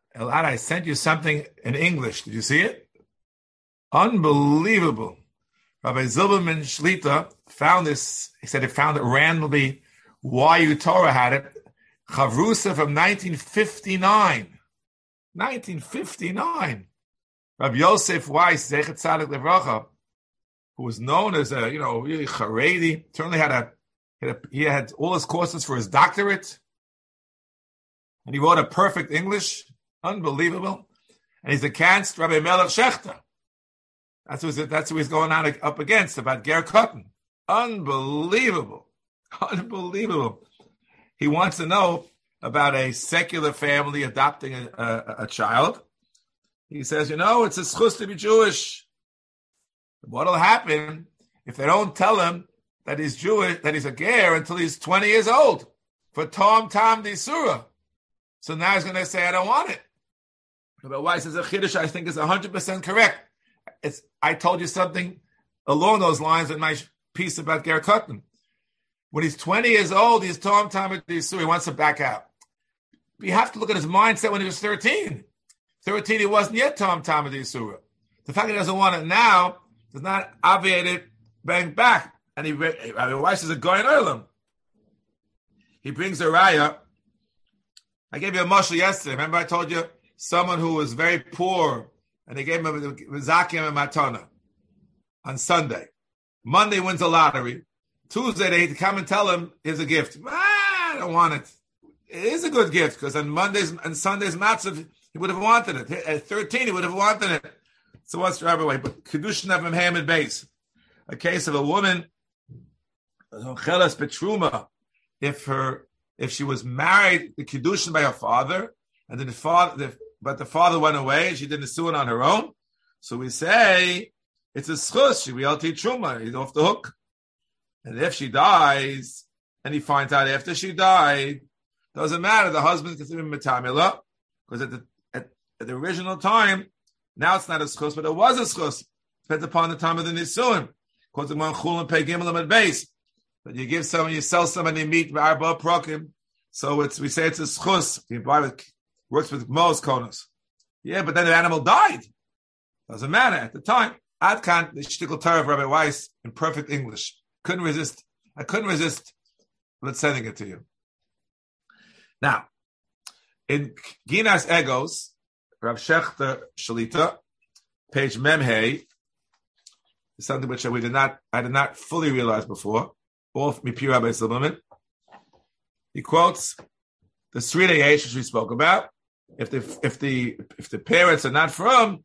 Elad, I sent you something in English. Did you see it? Unbelievable. Rabbi Zilberman Shlita found this. He said he found it randomly. YU Torah had it. Chavrusa from 1959. 1959. Rabbi Yosef Weiss, Zechet Tzadik Levracha, who was known as a, really Haredi, certainly he had all his courses for his doctorate. And he wrote a perfect English. Unbelievable. And he's against Rabbi Melech Shechter. That's who he's going up against, about Ger Katan. Unbelievable. Unbelievable. He wants to know about a secular family adopting a child. He says, it's a schus to be Jewish. What'll happen if they don't tell him that he's Jewish, that he's a ger until he's 20 years old for Tom D'Isura? So now he's going to say, I don't want it. But why says a chiddush I think is 100% correct. I told you something along those lines in my piece about Ger Katan. When he's 20 years old, he's Tom D'Isura. He wants to back out. But you have to look at his mindset when he was 13. 13, he wasn't yet Tom D'Isura. The fact that he doesn't want it now does not obviate it bang back. And Weiss is a Goyen Olam. He brings a raya. I gave you a mashal yesterday. Remember I told you someone who was very poor and they gave him a zakim and matana on Sunday. Monday wins the lottery. Tuesday they come and tell him here's a gift. I don't want it. It is a good gift because on Mondays and Sundays matzah he would have wanted it. At 13 he would have wanted it. So what's the other way? But kedushin of him hamid base. A case of a woman, chelas betruma, if she was married, the kedushin by her father, and then the father went away and she didn't sue it on her own. So we say it's a schus. She will teach truma. He's off the hook. And if she dies, and he finds out after she died, doesn't matter. The husband can considered metamila because at the original time, now it's not a schus, but it was a schus. Depends upon the time of the nisuin. Because the man chul and pay gimel at base. But you give someone, you sell somebody meat by arba prokim. So we say it's a schus. You buy with works with most konos. Yeah, but then the animal died. Doesn't matter at the time. Adkan the shtickle Torah of Rabbi Weiss in perfect English. I couldn't resist. Let's sending it to you. Now, in Ginas Egos, Rav Shechter Shalita, page Memhei, is something which I did not fully realize before. All Mipir Rabbi Silberman. He quotes the Srei Yesh which we spoke about. If the parents are not from,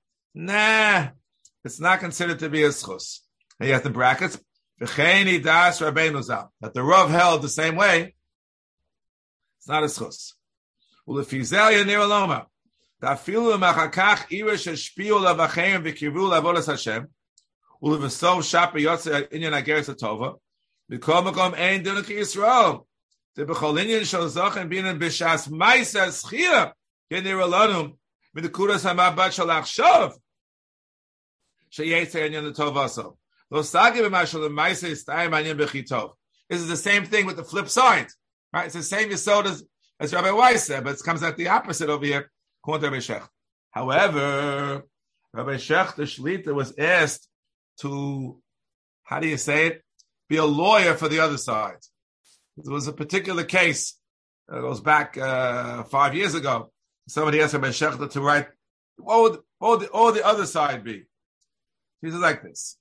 it's not considered to be a schus. And he has the brackets. That the Rav held the same way. It's not a schus. Ulefizelia niraloma. Dafilu machakach irish shpiu lavachem v'kivu lavodas Hashem. Ulevesov shapa yotze inyan ageres atova. V'kol makom ein dinuk Yisrael. The bechol inyan shal zachem binan b'shas ma'isa schia yeniralonum v'nekudas hamabat shal achshav sheyetze inyan atova. This is the same thing with the flip side, right? It's the same yesod as Rabbi Weiss said, but it comes out the opposite over here. However, Rabbi Shechter Shlita was asked to, how do you say it, be a lawyer for the other side. There was a particular case that goes back 5 years ago. Somebody asked Rabbi Shechter to write, what would the other side be? He says like this.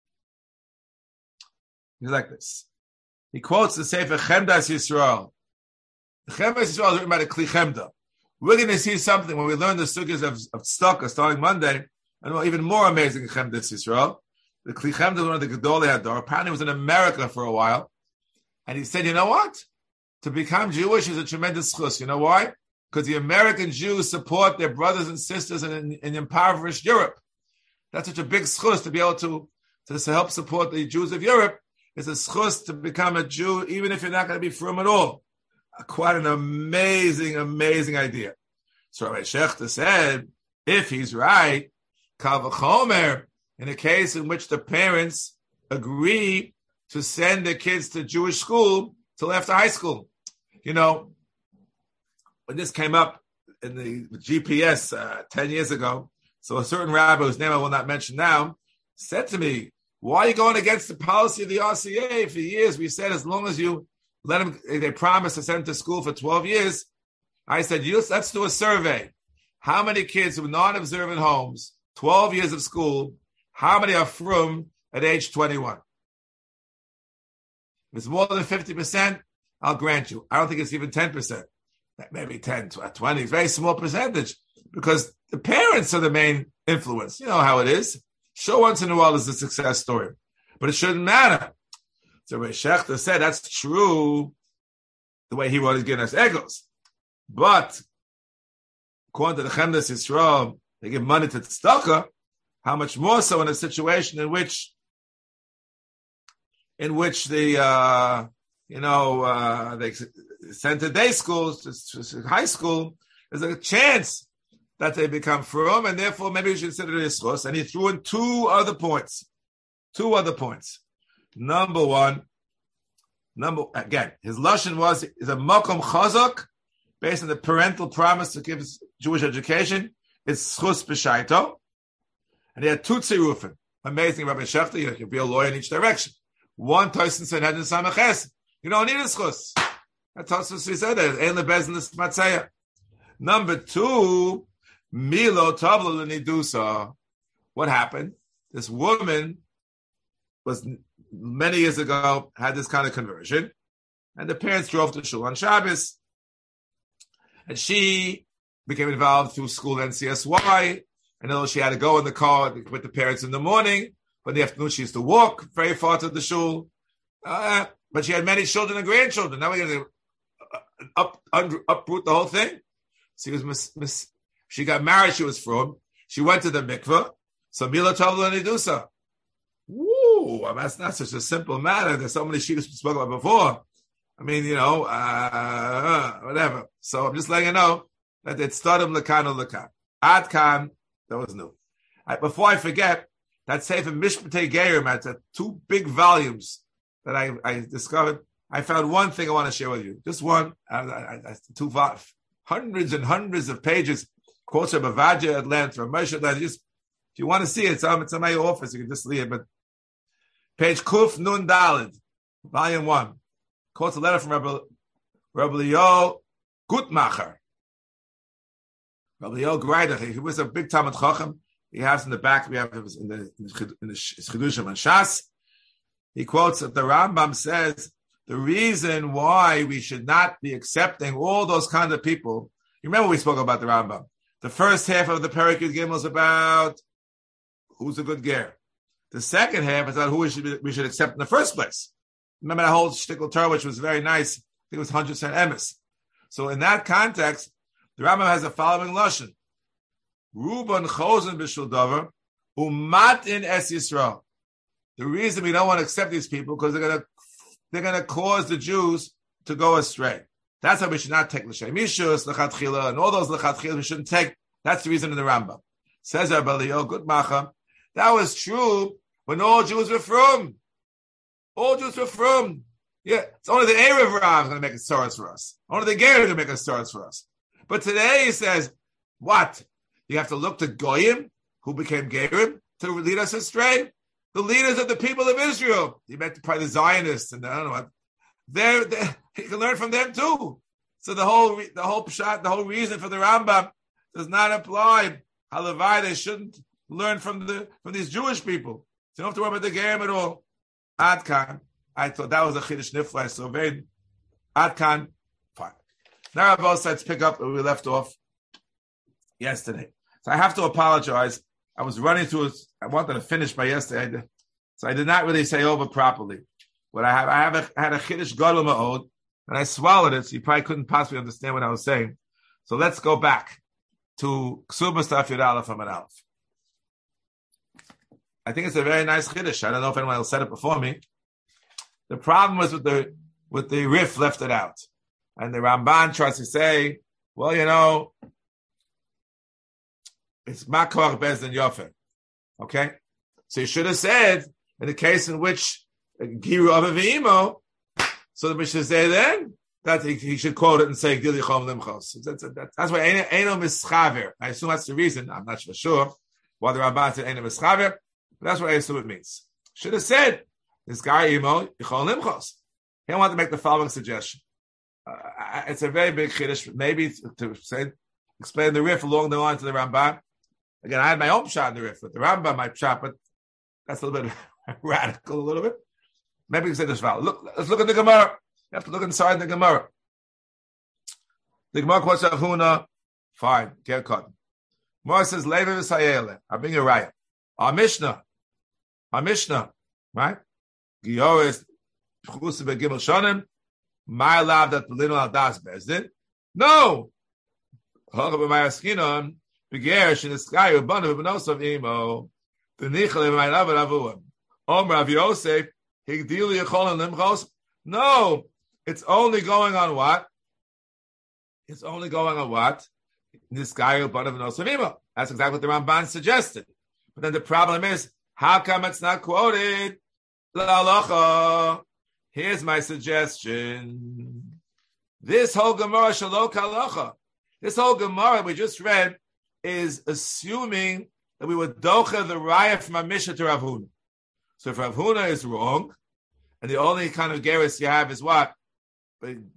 He quotes the Sefer Chemdas Yisrael. The Chemdas Yisrael is written by the Kli Chemda. We're going to see something when we learn the sugyas of Tzedakah starting Monday, and even more amazing Chemdas Yisrael. The Kli Chemda is one of the Gedolei Hador. Apparently he was in America for a while, and he said, you know what? To become Jewish is a tremendous schus. You know why? Because the American Jews support their brothers and sisters in impoverished Europe. That's such a big schus to be able to help support the Jews of Europe. It's a schus to become a Jew, even if you're not going to be from at all. Quite an amazing, amazing idea. So Rabbi Shechter said, if he's right, kal v'chomer, in a case in which the parents agree to send their kids to Jewish school till after high school. When this came up, the GPS 10 years ago. So a certain rabbi, whose name I will not mention now, said to me, why are you going against the policy of the RCA? For years, we said as long as you let them, they promise to send them to school for 12 years. I said, let's do a survey. How many kids from non-observant homes, 12 years of school, how many are frum at age 21? If it's more than 50%, I'll grant you. I don't think it's even 10%. Maybe 10, 20, very small percentage, because the parents are the main influence. You know how it is. Sure, once in a while is a success story, but it shouldn't matter. So Ray Schechter said that's true, the way he wrote his Guinness Egos. But according to the Chemdas Yisrael, they give money to tzedakah. How much more so in a situation in which the they send to day schools, to high school, there's a chance that they become frum, and therefore maybe we should consider it ischus. And he threw in two other points. Number one, his lashon is a makom chazak, based on the parental promise to give Jewish education. It's schus b'shaito. And he had two tzirufim. Amazing, Rabbi Schechter, you can be a lawyer in each direction. One, Tosin said, Hedin Samaches. You don't need a schus. That's also what he said. Ein lebezin l'smatzaya. Number two, Milo Tabla l'nidusa. What happened? This woman was many years ago, had this kind of conversion, and the parents drove to shul on Shabbos, and she became involved through school NCSY. And though she had to go in the car with the parents in the morning, but in the afternoon she used to walk very far to the shul. But she had many children and grandchildren. Now we're going to uproot the whole thing. She was she got married. She was from. She went to the mikveh. So Mila Tavla Nidusa. Woo! That's not such a simple matter. There's so many sheets we spoke about before. I mean, whatever. So I'm just letting you know that it's Stadim Lakan or Lakan. Ad Kan. That was new. Before I forget, that Sefer Mishpatei Gerim had two big volumes that I discovered. I found one thing I want to share with you. Just one. Hundreds and hundreds of pages. Quotes from Bavadia at length, from Moshe at length. Just, if you want to see it, it's in my office. You can just read it. But page Kuf Nun Daled, volume 1. Quotes a letter from Rabbi Leo Gutmacher. Rabbi Leo Greidach, he was a big Talmid Chacham. He has in the back, we have in the Chidushim and Shas. He quotes that the Rambam says the reason why we should not be accepting all those kind of people. You remember we spoke about the Rambam. The first half of the Perek Yud Gimel is about who's a good ger. The second half is about who we should accept in the first place. Remember that whole shtickle Torah, which was very nice. I think it was 100% emes. So in that context, the Rambam has the following lashon: Ruban chosen b'shul davar umat in es Yisrael. The reason we don't want to accept these people because they're gonna cause the Jews to go astray. That's why we should not take l'shem mishus, lechatchila, and all those lechatchila we shouldn't take. That's the reason in the Rambam. Says Rabbi Leo Gutmacher, that was true when all Jews were from. All Jews were from. Yeah, it's only the Erev Rav going to make a stars for us. Only the Ger is going to make a stars for us. But today he says, what? You have to look to Goyim, who became Gerim, to lead us astray. The leaders of the people of Israel. He meant probably the Zionists and I don't know what. He can learn from them too. So the whole pshat, the whole reason for the Rambam does not apply. Halavai, they shouldn't learn from these Jewish people. So you don't have to worry about the Gerim at all. Adkan. I thought that was a Chiddush Nifla. So very Adkan. Fine. Now both sides pick up where we left off yesterday. So I have to apologize. I was running through it. I wanted to finish by yesterday. So I did not really say over properly. But I had a Chiddush Gadol Ma'od, and I swallowed it, so you probably couldn't possibly understand what I was saying. So let's go back to Ksubas Daf Yud Aleph from an Aleph. I think it's a very nice Chiddush. I don't know if anyone else said it before me. The problem was with the Rif left it out. And the Ramban tries to say, well, it's Makor Bezdin Yofer. Okay? So you should have said, in the case in which Giru Ava V'imo, so the Mishnah say then, that he should quote it and say Gil Yichol Limchos. That's why Eino Mischaver. I assume that's the reason. I'm not sure why the Ramban said Eino Mischaver, but that's what I assume it means. Should have said this guy Imo Yichol Limchos. He wanted to make the following suggestion. It's a very big chiddush, maybe to explain the riff along the lines of the Ramban. Again, I had my own shot in the riff, but the Rambam might shot, but that's a little bit radical, a little bit. Maybe we can say this value. Look, let's look at the Gemara. You have to look inside the Gemara. The Gemara quotes Rav Huna. Fine, get cut. Gemara says, "Levi v'sayele." I bring a riot. Our Mishnah, right? Gioris chusi begimel shonim. My love that Lino al das bezdin. No. Hoga b'mayaskinon begerish in the sky ubanu b'nosav imo. The nichel my love avuim. Om Rav Yosef higdili yechol limchos. No, it's only going on what? It's only going on what? This guy ubanu b'nosav imo. That's exactly what the Ramban suggested. But then the problem is, how come it's not quoted? La halacha. Here's my suggestion. This whole Gemara Shalok Halacha, this whole Gemara we just read is assuming that we would docha the raya from Mishnah to Rav Huna. So if Rav Huna is wrong, and the only kind of gerus you have is what? On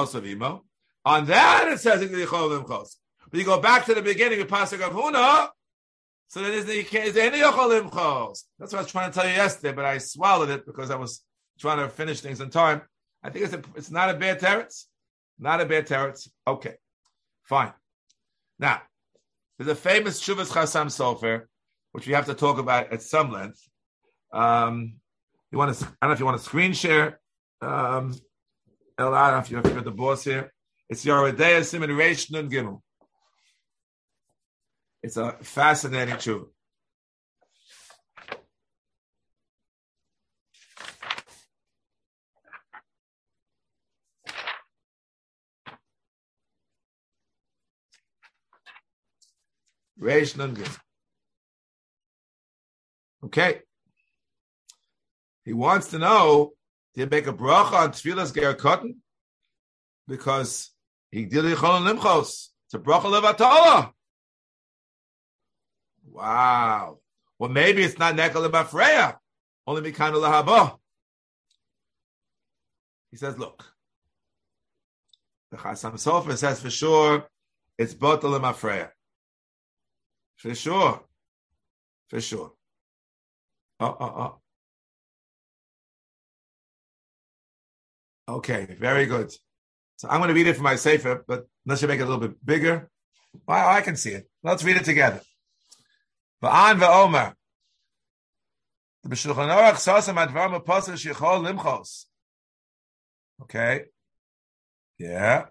that it says, but you go back to the beginning of Pasuk Rav Huna, so then is there any Yochol Limchos? That's what I was trying to tell you yesterday, but I swallowed it because I was trying to finish things in time. I think it's not a bad teretz. Not a bad teretz. Okay, fine. Now, there's a famous Shuvas Chasam Sofer, which we have to talk about at some length. I don't know if you want to screen share. I don't know if you're the boss here. It's Yoredei Siman Reish Nun Gimel. It's a fascinating tshuva. Reish Nun Gimel. Okay. He wants to know, did he make a bracha on Tfilas Ger Kotten? Because he did Yichol Limchos. It's a bracha levatala. Wow. Well, maybe it's not Nekel Bafreya. Only Mikana Lahaba. He says, look. The Chasam Sofer says for sure it's Botel Mafreya. For sure. For sure. Okay, very good. So I'm going to read it from my sefer, but let's make it a little bit bigger. Well, I can see it. Let's read it together. Va'an ve'omer. The B'shulchan Aruch sasam advar me'posel shichol limchos. Okay. Yeah.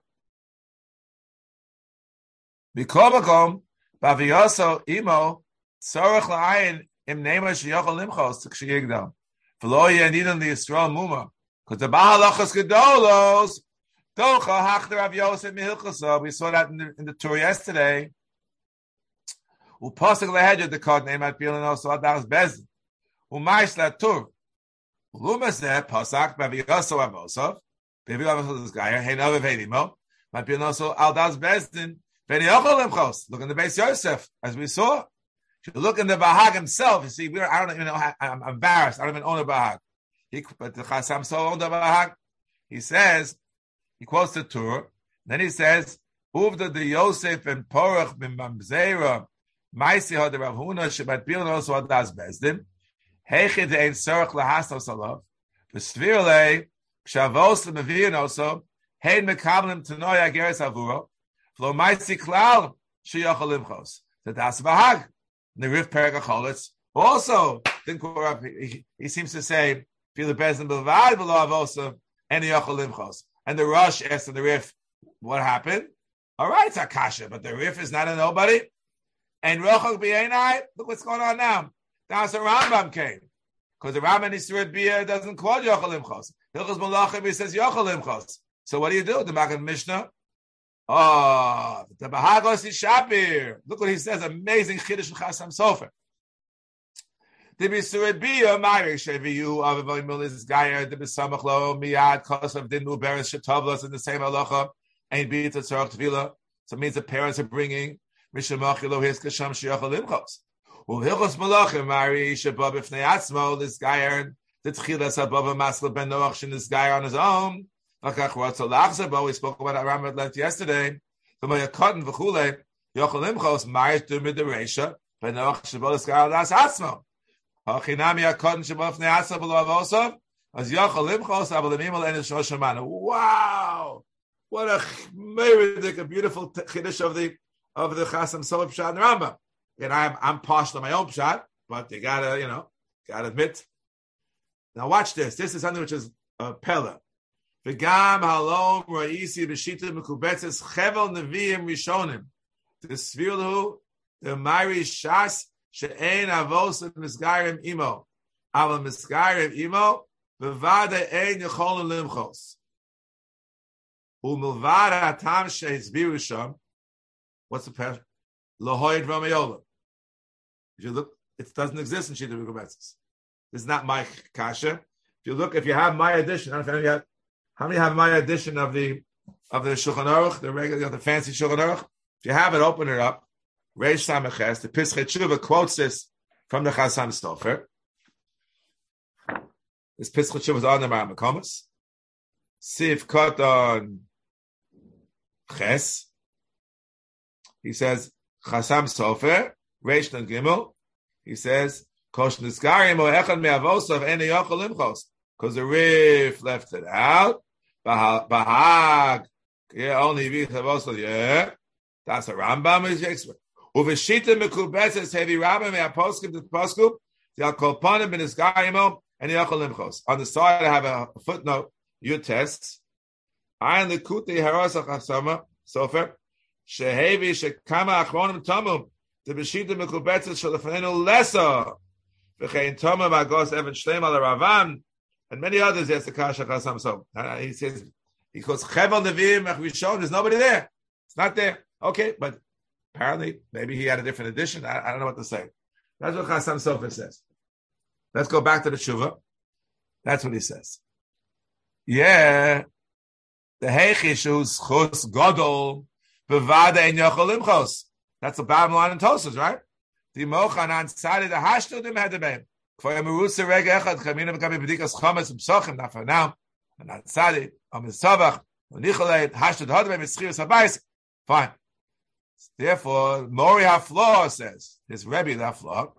Mikol makom b'aviyoso imo tzorach la'ayin im nema shichol limchos t'kshiyigdam. V'lo yenidan liYisrael muma. Because the Bahalachas Gedolos docha hachder Rav Yosef mihilchasa. We saw that in the tour yesterday. Upasik lehedja the card name at Bilan also adas bezin. Umais la tur. Lumase pasak b'aviyaso avosov. B'aviyaso this guy. Hey no v'vedimo. At Bilan also aldas bezin. V'niochol lemchos. Look in the Beis Yosef as we saw. If you look in the Bahag himself, you see I don't even know. I'm embarrassed. I don't even own a Bahag. But the Chasam Sofer owned a Bahag. He says, he quotes the Tur. Then he says, Uvda de Yosef and Porach bin Mamzera. Maisi had the Rav Huna shebat bilan also adas bezdin. Heichid ein sorach lahastos alav. V'svirlei kshavos lemevian also hein mekablim tenoy ageres avuro. V'lo maisi klal sheyachol limchos. That's Bahag. The Rif Peragacholitz also he seems to say feel the bezdin bilvad v'lo avosav and yachol limchos. And the Rosh asked the Rif, what happened? All right, it's Akasha, but the Rif is not a nobody. And Rochak B'Yeinai, look what's going on now. That's a Rambam came. Because the Rambam Yisrael B'Yeh doesn't quote Yochel Limchos. Hilchos Malachim, he says Yochel Limchos. So what do? The Magen Mishnah? Oh, the Bahagos is Shapir. Look what he says, amazing Chiddush Chasam Sofer. The bisuad biya ma'ir sheviyu avavoy milis gayer the besamachlo miyad kosav dinu beres shetavlos in the same halacha ain't be to tzarach tvila. So it means the parents are bringing mishamachilo his kasham shiachal limchos. Hilchos malachim ma'ir shabab ifnei atzmo this gayer the tchilas above a maskel ben noach shin this gayer on his own. Akach ratzo lachzabo. We spoke about Aram at length yesterday. So my cotton v'chule yochal limchos ma'ir dumid the reisha ben noach shabab this gayer das atzmo. Wow, what a a beautiful chiddush of the Chasam Sofer Pshat and Rambam. And I'm partial to my own pshat, but you gotta admit. Now watch this. This is something which is pella. V'gam halom ra'isi b'shita mekubetzes chevel neviim rishonim. The svirlu the Mari Shas. She'ein avos misgarim imo, aval misgarim imo, bevada ein yecholin limchos. Umilvada atam she'izbiru sham. What's the pair? Lohoid Ramayola. If you look, it doesn't exist in Shita V'Gobetzes. This is not my kasha. If you have my edition, I don't know if you have, how many have my edition of the Shulchan Aruch, the regular, the fancy Shulchan Aruch? If you have it, open it up. Reish Sameches, the Pischei Tshuva quotes this from the Chasam Sofer. This Pischei Tshuva is on the Makomas. Sif Koton Ches. He says, Chasam Sofer, Reish Nun Gimel. He says, Kosh Nizgarim o Echad Me'avosov Ene Yochel Limchos. Because the Rif left it out. Bahag. Yeah, only Yivich Avosov, yeah. That's a Rambam is expert. Uveshita mekubetzes heavy rabbi me aposkim to poskum the alkolpanim ben isgaimo and yachol limchos. On the side, I have a footnote. Your tests. Ayin lekuti harosach asama sofer shehevi shekama achronim tamum the beshita mekubetzes shalafnenu lesa v'chein tamum agos even shleim al ravam and many others. Yes, the kasha chasam so he says he goes chevel neviim achvishon. There's nobody there. It's not there. Okay, but apparently, maybe he had a different edition. I don't know what to say. That's what Chasam Sofer says. Let's go back to the Tshuva. That's what he says. Yeah. The Heichishus Chus Godol Bevada Ein Yochel Limchos. That's the bottom line in Tosas, right? The Mochan Ansari the Hashtu Dim Hedebem. Kvoya Merusa Rega Echad Chamina V'Kabi B'dikas Chometz B'Sochim. Not for now. And Ansari Am Misavach Nicholay Hashtu Hedebem Mitzchius Habayis. Fine. Therefore, Mori Haflo says, his Rebbe Haflo,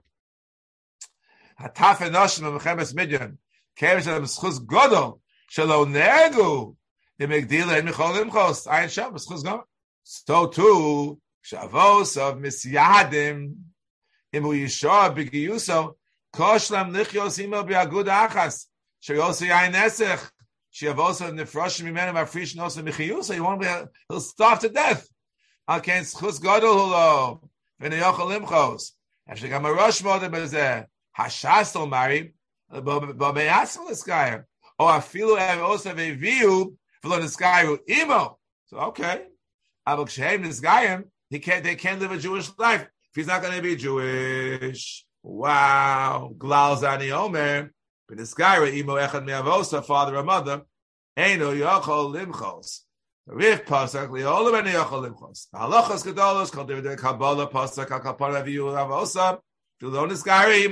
Hataf Enoshim Mechemes Midyan, Kev Shalom Schus Godol, Shalom Negu, Imegdila and Michol Limchos, Ayin Shem, Schus Godol. So too, Shavos of Misyadim, Imu Yishor B'Giyuso, Koshlam Lichios Imo B'Agud Achas, Shayosi Ayin Esech, Shavos of Nefroshim Imenim Afrish Nosa Michiyuso, he'll starve to death. Okay, schus gadol hulo v'neyochel limchos. Actually, I'm a rush mother, but there hashasol married, but me'asol this guy. Oh, afilu also ve'viu v'lo this guy imo. So okay, but shehem this guy, they can't live a Jewish life if he's not going to be Jewish. Wow, glal zani omer, but this guy imo echad me'avosa, father or mother, eino yochel limchos. Rif pasak li'olam and yochel limchos. Halachos gedolos called the Kabbalah pasak hakapara v'yu avosa v'lonis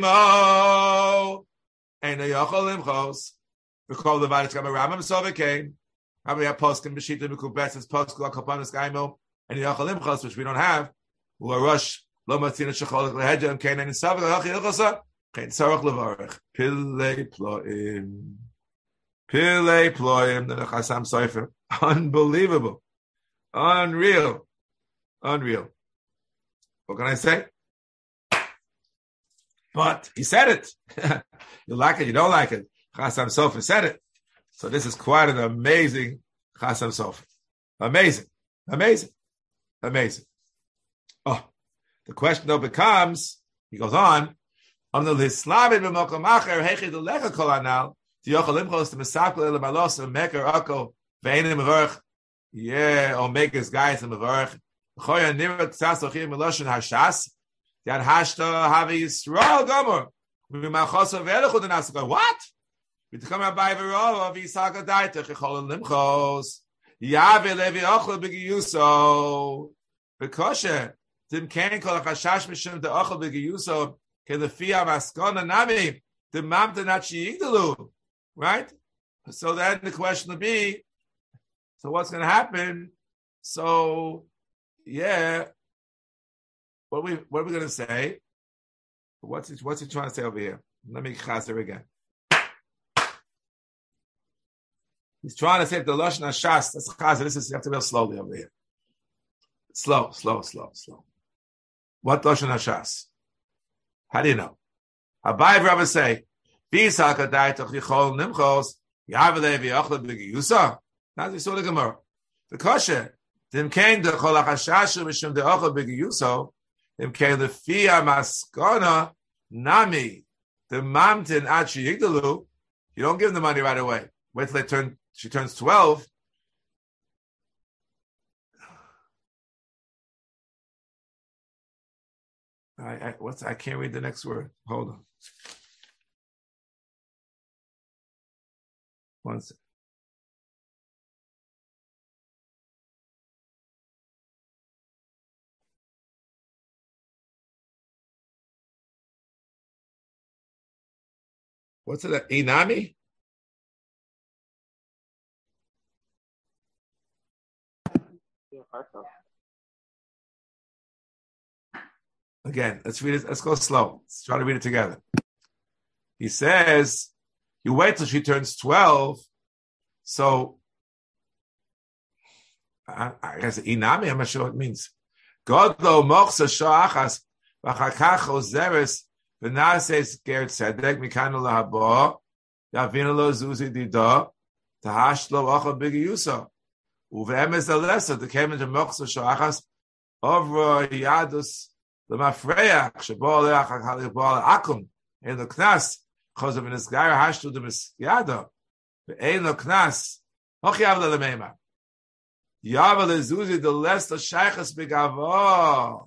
garimo and yochel limchos. We call the Vayis Gam Ramam Sovekain. How we have poskim b'shita mekubetzes posku hakaparas gaimo and yochel limchos, which we don't have. U'arush lo matzina shecholek lehedja and kain and savik hachi ilchosa kain sarach levarich pilei ploim. Pile ployim, the Chasam Sofer. Unbelievable. Unreal. What can I say? But he said it. You like it, you don't like it. Chasam Sofer said it. So this is quite an amazing Chasam Sofer. Amazing. Oh, the question though becomes, he goes on the Islamid b'mokom acher, heichid ulecha kol anal, Yochel Limchos to Mesakle Elamalos and Meker Akko Veinim Mevarch. Yeah, Omega's guys in Mevarch. Choya Nirat Sasochim Meloshin Hashas. That Hashta Havi Yisrael Gomer. What? We come by Verova, Visaga Daita, Chol Limchos, Yave Levi Ochel Bigiyuso, Bekoshe, Dim Ken Kol Chashash Mishum de Ochel Bigiyuso, Kelefia Maskona Nami, the Mamta Nachi Igdalu, right? So then the question would be, so what's going to happen? So, yeah, what are we going to say? What's he trying to say over here? Let me chazer again. He's trying to say the Lashon HaShas. That's chazer. This is, you have to real slowly over here. Slow. What Lashon HaShas? How do you know? Abai Rabbi say, V'yisal kadai toch yichol nimchos, Yavelei v'yochle b'giyusa. Now we saw the Gemara. The kosher, Dim kein dechol hachashashu mishum de'ochel b'giyuso, Dim kein lefia maskona nami, the mamtin ad sheyigdalu. You don't give them the money right away. Wait till she turns 12. I can't read the next word. Hold on. One second. What's it? Inami? Again, let's read it. Let's go slow. Let's try to read it together. He says, you wait till she turns 12. So, I guess Inami, I'm not sure what it means. God lo mochsa shoachas v'chakach ozeres v'nases ger tzedek mikanu lahaba yavinu lo zuzi dida tahash lo acha b'giyusa uve'emes alesa tekemen to mochsa shoachas over yadus l'mafreya shebo leach halibal akum in the knas because of an esgair hashtu the misyada ve'ein lo knas hochiyav le'lemeima Yavel Zuzi the less the shaychas begavo.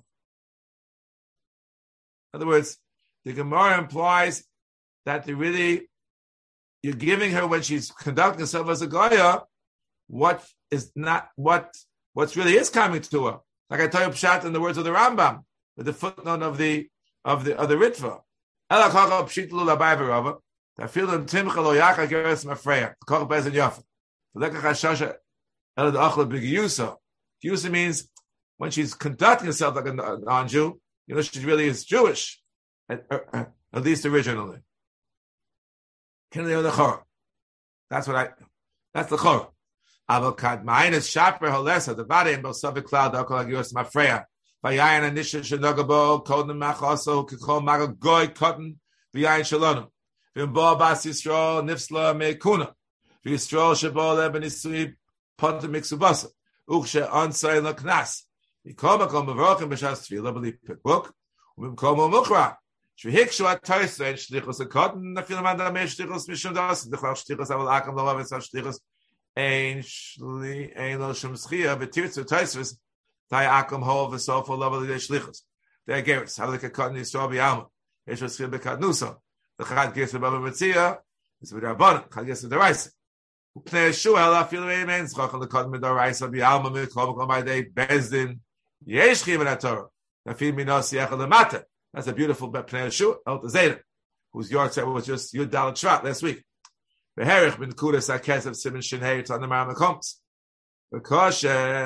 In other words, the Gemara implies that you're giving her when she's conducting herself as a goya, what's really is coming to her. Like I tell you pshat in the words of the Rambam, with the footnote of the Ritva. Ela kacha pshitlu labai v'rava. Tafilim timcha lo yacha geres mafreya. Koch bezin yafa. Lekach hashasha. Giyusa means when she's conducting herself like a non-Jew, she really is Jewish, at least originally. That's the chor. Avokad ma'ayin shaper halesa the body in Bosavik cloud dakol agiyos mafreya. Vayayin anisha shenogabo kodem machaso kikol magagoy cotton vayayin shalonu. V'imbo bas Yisrael nifsla meikuna. V'Yisrael shebo leben isui Ponta Mixubasa, Uksha Ansai Laknas, Nikomakom Mavrokim Bashas Tvila, believe book, Umkomo Mukra, Shvihikshu at Taisa, and Shlichus a cotton, the Filamanda Meshtichus Mishudas, the Klaus Stichus, I will Akam Love and such Stichus, Ain Shli, Ain Losham Schia, Betirtu Taisus, Tai Akam Hov, the Sofa Love of the Shlichus. There Garrus, have like a cotton in Strabi Alma, Ish was Schil Bekadnusa, the Chad Gis of Baba Metzia, is with Rabban, Chad Gis of the Rice. That's a beautiful whose yard set was just Yud Dalet Shvat last week. Beherich bin Kudas Akes of Simon Shinhei it's on the Maram Combs. Because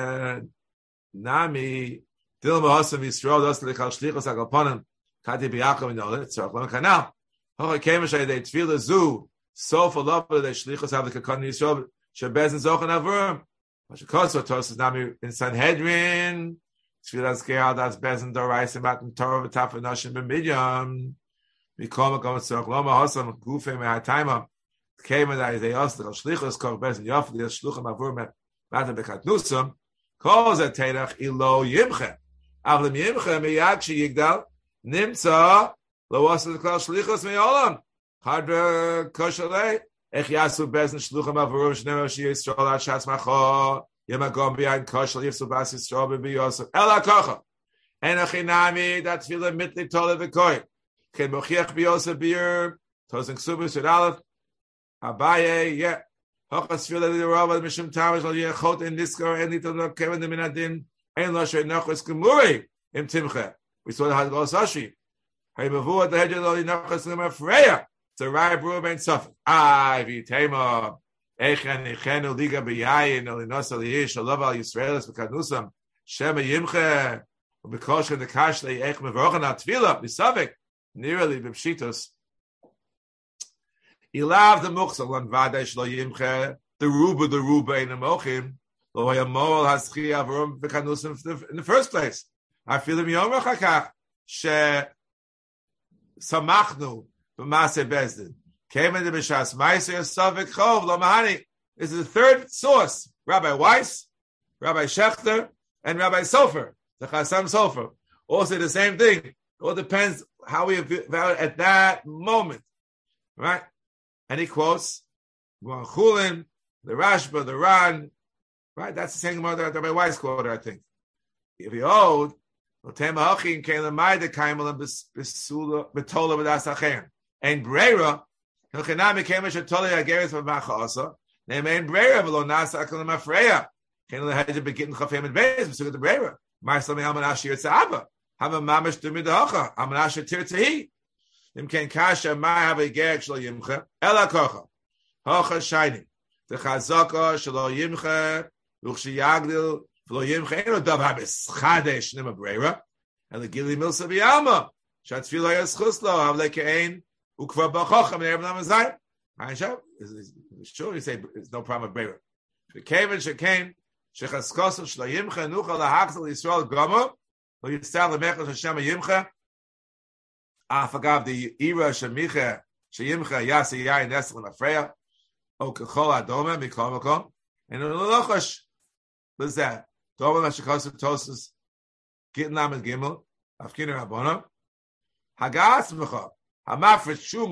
Nami Dilma Hasam Yisrael does the Chal Shlichos Agaponim Kati Biyakov in the Tzarach Canal. Hoch Kemishay they Tfila Zu. So for love the shlichus have the kakon Yisrael shebezin zochen avrum. Mashikoso Tosus Nami in Sanhedrin. Shvilas Geal das bezin dorais matin Torah v'taf v'noshim b'midyam. Mikol makom tzorach loma hosam gufei me'hatayma. Came and they asked the shlichus kor bezin yof the shluchim avrum matin bekatnusam. Kol zeh teirach ilo yimche. Avlim yimche miyad sheyigdal nimtza lo wasa the klal shlichus me'olam. Hadra koshale ech yasu bezn shluchim avur shnei shi yisrael at shas macha yemagom behind koshal yisrael bas yisrael be yosef ela kocha en achinami that tefillah mitli tole v'koy Ken Mochiach Biosa Beer, Tozen Ksubis at Aleph, Abaye, yeah. Hochas Fila the Rava, Mishum Towers, Al Yechot, and Niskar, and Little Kevin the Minadin, and Lasher Nachos Gemuri, Im Timcha. We saw the Hadgos Sashi. Hey, Mavu at the Hedge of the Nachos Lima Freya. It's a Rai Brewer Ben Suffolk. Vitema. Echen, Echenu, Liga Beyayin, Olinos Aliyish, Alav al Yisraelis, Bekadnusam, Shema Yimche, Bekosh and the Kashle, Ech Mevorchan Atvila, Bisavik, nearly Bipshitos. He loved the Muxal on Vadesh Lo Yimche, the Ruba in the Mochim, Lo Hayamol Haski Avrum Bekadnusam in the first place. I feel him Yomachakach, She Samachnu, B'Mase Bezdin. Came into B'Shas Ma'aser Savik Chov Lo Mahani. This is the third source. Rabbi Weiss, Rabbi Schechter, and Rabbi Sofer, the Chassam Sofer. Also the same thing. It all depends how we evaluate at that moment. Right? And he quotes Chulin, the Rashba, the Ran. Right? That's the same mother that Rabbi Weiss quoted, I think. If you hold, Tema Hachin came the Maida Kaimel and Betola B'das Achen. And Brera, Hilchanami came a Shatoli Ageris of Machasa. Name Ein Brera, Velo Nasa Akalim Afreya. Can the head of begin Chafim and Beis, Mr. the Brera. Marslami Amanashi Yitzaba. Have a mamish to Midacha. Amanashi Tirtahi. Im Ken Kasha, Mai have a Gerek Shlo Yimcha. Ela Kocha. Hocha Shiny. The Chazaka, Shlo Yimcha. Luchshi Yagdil. Velo Yimcha. Eno Dav Habis. Chadesh Nima Brera. And the Gili Milsa Biyama. Shatzvila Yaschuslo. Have like Ein. Ukva Bachocham and Erev Namazai. Aisha, sure you say it's no problem with Beira. Shekevin Shekain, Shechaskosu Shlayimcha, Nucha Lahaxel Yisrael Gomo, or Yitzal Lemechel Hashem Yimcha, Afagav the Ira Shemicha, Sheyimcha Yasi Yain Nesel Mafreya, O Kachol Adoma, Mikomakom, and in the Lochash, what's that? Doma Shekasu Tosus, Gitnam and Gimel, Afkina Rabona, Hagas Mecha. I told you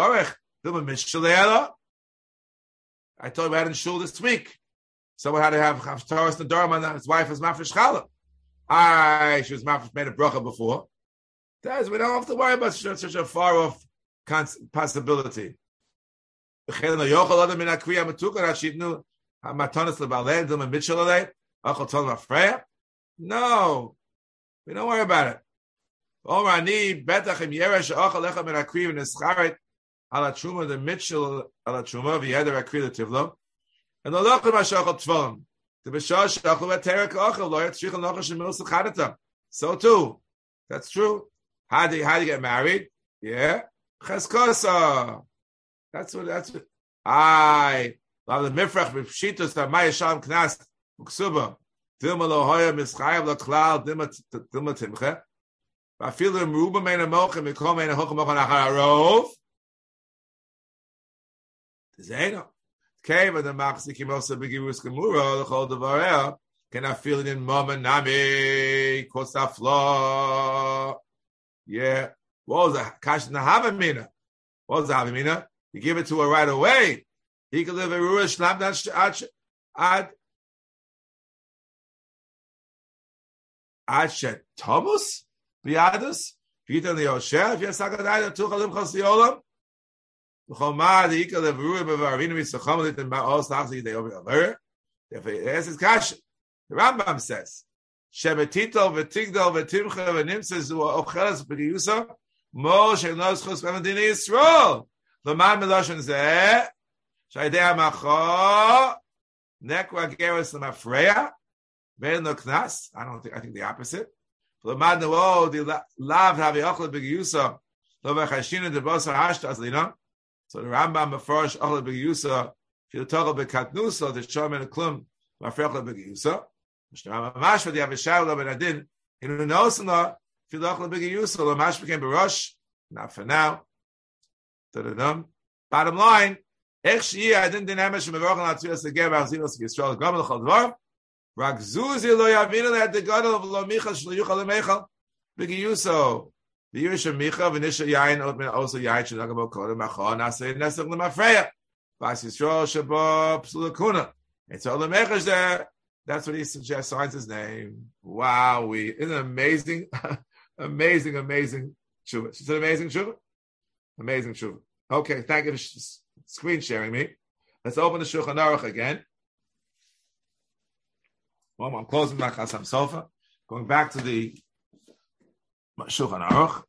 I had in shul this week. Someone had to have Taurus and Dharma, and his wife was Mafresh Chala. She was Mafresh made a bracha before. That's, we don't have to worry about such a far off possibility. No, we don't worry about it. Omrani betach im yeresh ochal lechem and akriv and escharet ala truma the mitchell ala truma v'yeder akriv tivlo and the lochem hashachal tvom the b'shash shachal v'terek ochal lo yatzrichal nochash and milsa chadata. So too, that's true. How do you get married? Yeah, cheskosa. That's what. I love the mifrach b'pshitus that maya shalom knas uksuba dilma lo hoya mischayev lo klal dilma timche. I feel the Ruba main a mochem, we call main a hocham on a harov. Zeno. Came and the Maxi also begin with Gemura, the whole Devarel. Can I feel it in Mama Nami? Costa Flaw. Yeah. What was that? Kash na Havamina. What was the Havamina? You give it to her right away. He could live a Ruish Ad Thomas? Biadus, Peter the Osher, if you're Sakadai, the Tuchalim Chosiolam, the Chomad, the Ika, the Vuru, the Varvinu, the Chomalit, and Ma'os, Nachsi, they over. If it is Kash, the Rambam says, Shebetito, Vetigdal, Vetimcha, Venimses, who are Ochelas, B'Yusa, Moshe, Noschus, Ramadin, Yisrael. The man Meloshan Zeh, Shaidea Macho, Nekwa Geras, Lamafreya, Ben no Knas, I think the opposite. The man the world, the love have the big yusa. The vachashina the basar hashtas lina. So the Rambam befresh ochel big yusa. If you talk about katnusa, the shom and the klum mafrech big yusa. The Rambam mash for the avishal of benadin. In the nosana, if you ochel big yusa, the mash became barush. Not for now. Bottom line, ech shiyah I didn't dinamesh mevorchan atzilas again b'achzilas Yisrael gam l'chol dvar. Ragzuzi lo yavinu at the god of lo michal shlo yuchal lemechal b'giyuso the yusha micha v'nisha yain also yain shenagamo kodem achon asay nesach lemafreya Bas Yisrael shabo psulakuna. It's all the mechash there. That's what he suggests. Signs his name. Wow, isn't it amazing, amazing. tshuva. It's an amazing tshuva. Amazing tshuva. Okay, thank you for screen sharing me. Let's open the Shulchan Aruch again. Well, I'm closing my Chasam Sofer. Going back to the Shulchan Aruch.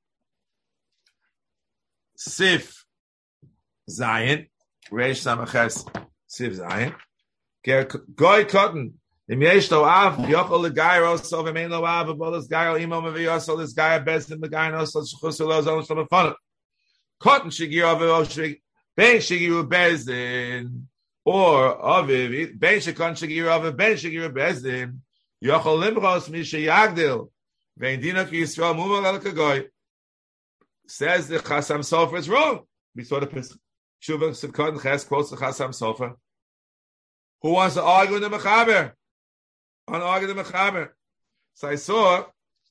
Sif Zayin. Reish Samaches Sif Zayin. Goy Cotton. Im yesh lo av yochol legairo so v'mein lo av v'bolas gairo imo meviyosol is gairo bezim legairo so shchusu lo zon shlo b'fonov. Cotton shigir aviv ben shigir bezin or aviv ben shekon shigir aviv ben shigir bezin yochol limchos mi sheyagdil vein dinok Yisrael mumal al kagoy. Says the Chasam Sofer is wrong. We saw the Pesach. Shuvah Sidkot Ches quotes the Chasam Sofer. Who wants to argue with the Mechaber? Unargue the Mechaber. So I saw,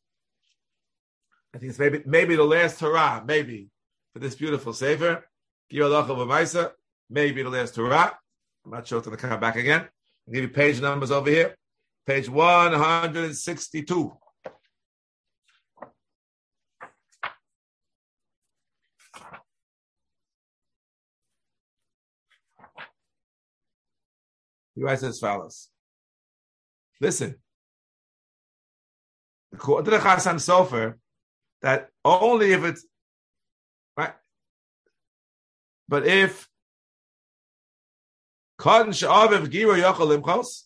I think it's maybe the last Torah, maybe, for this beautiful Sefer. Maybe the last Torah. I'm not sure it's going to come back again. I'll give you page numbers over here. Page 162. He writes as follows. Listen. According to the Chasam Sofer, that only if it's right, but if Kadin Sha'aviv Gira Yochel Limchos,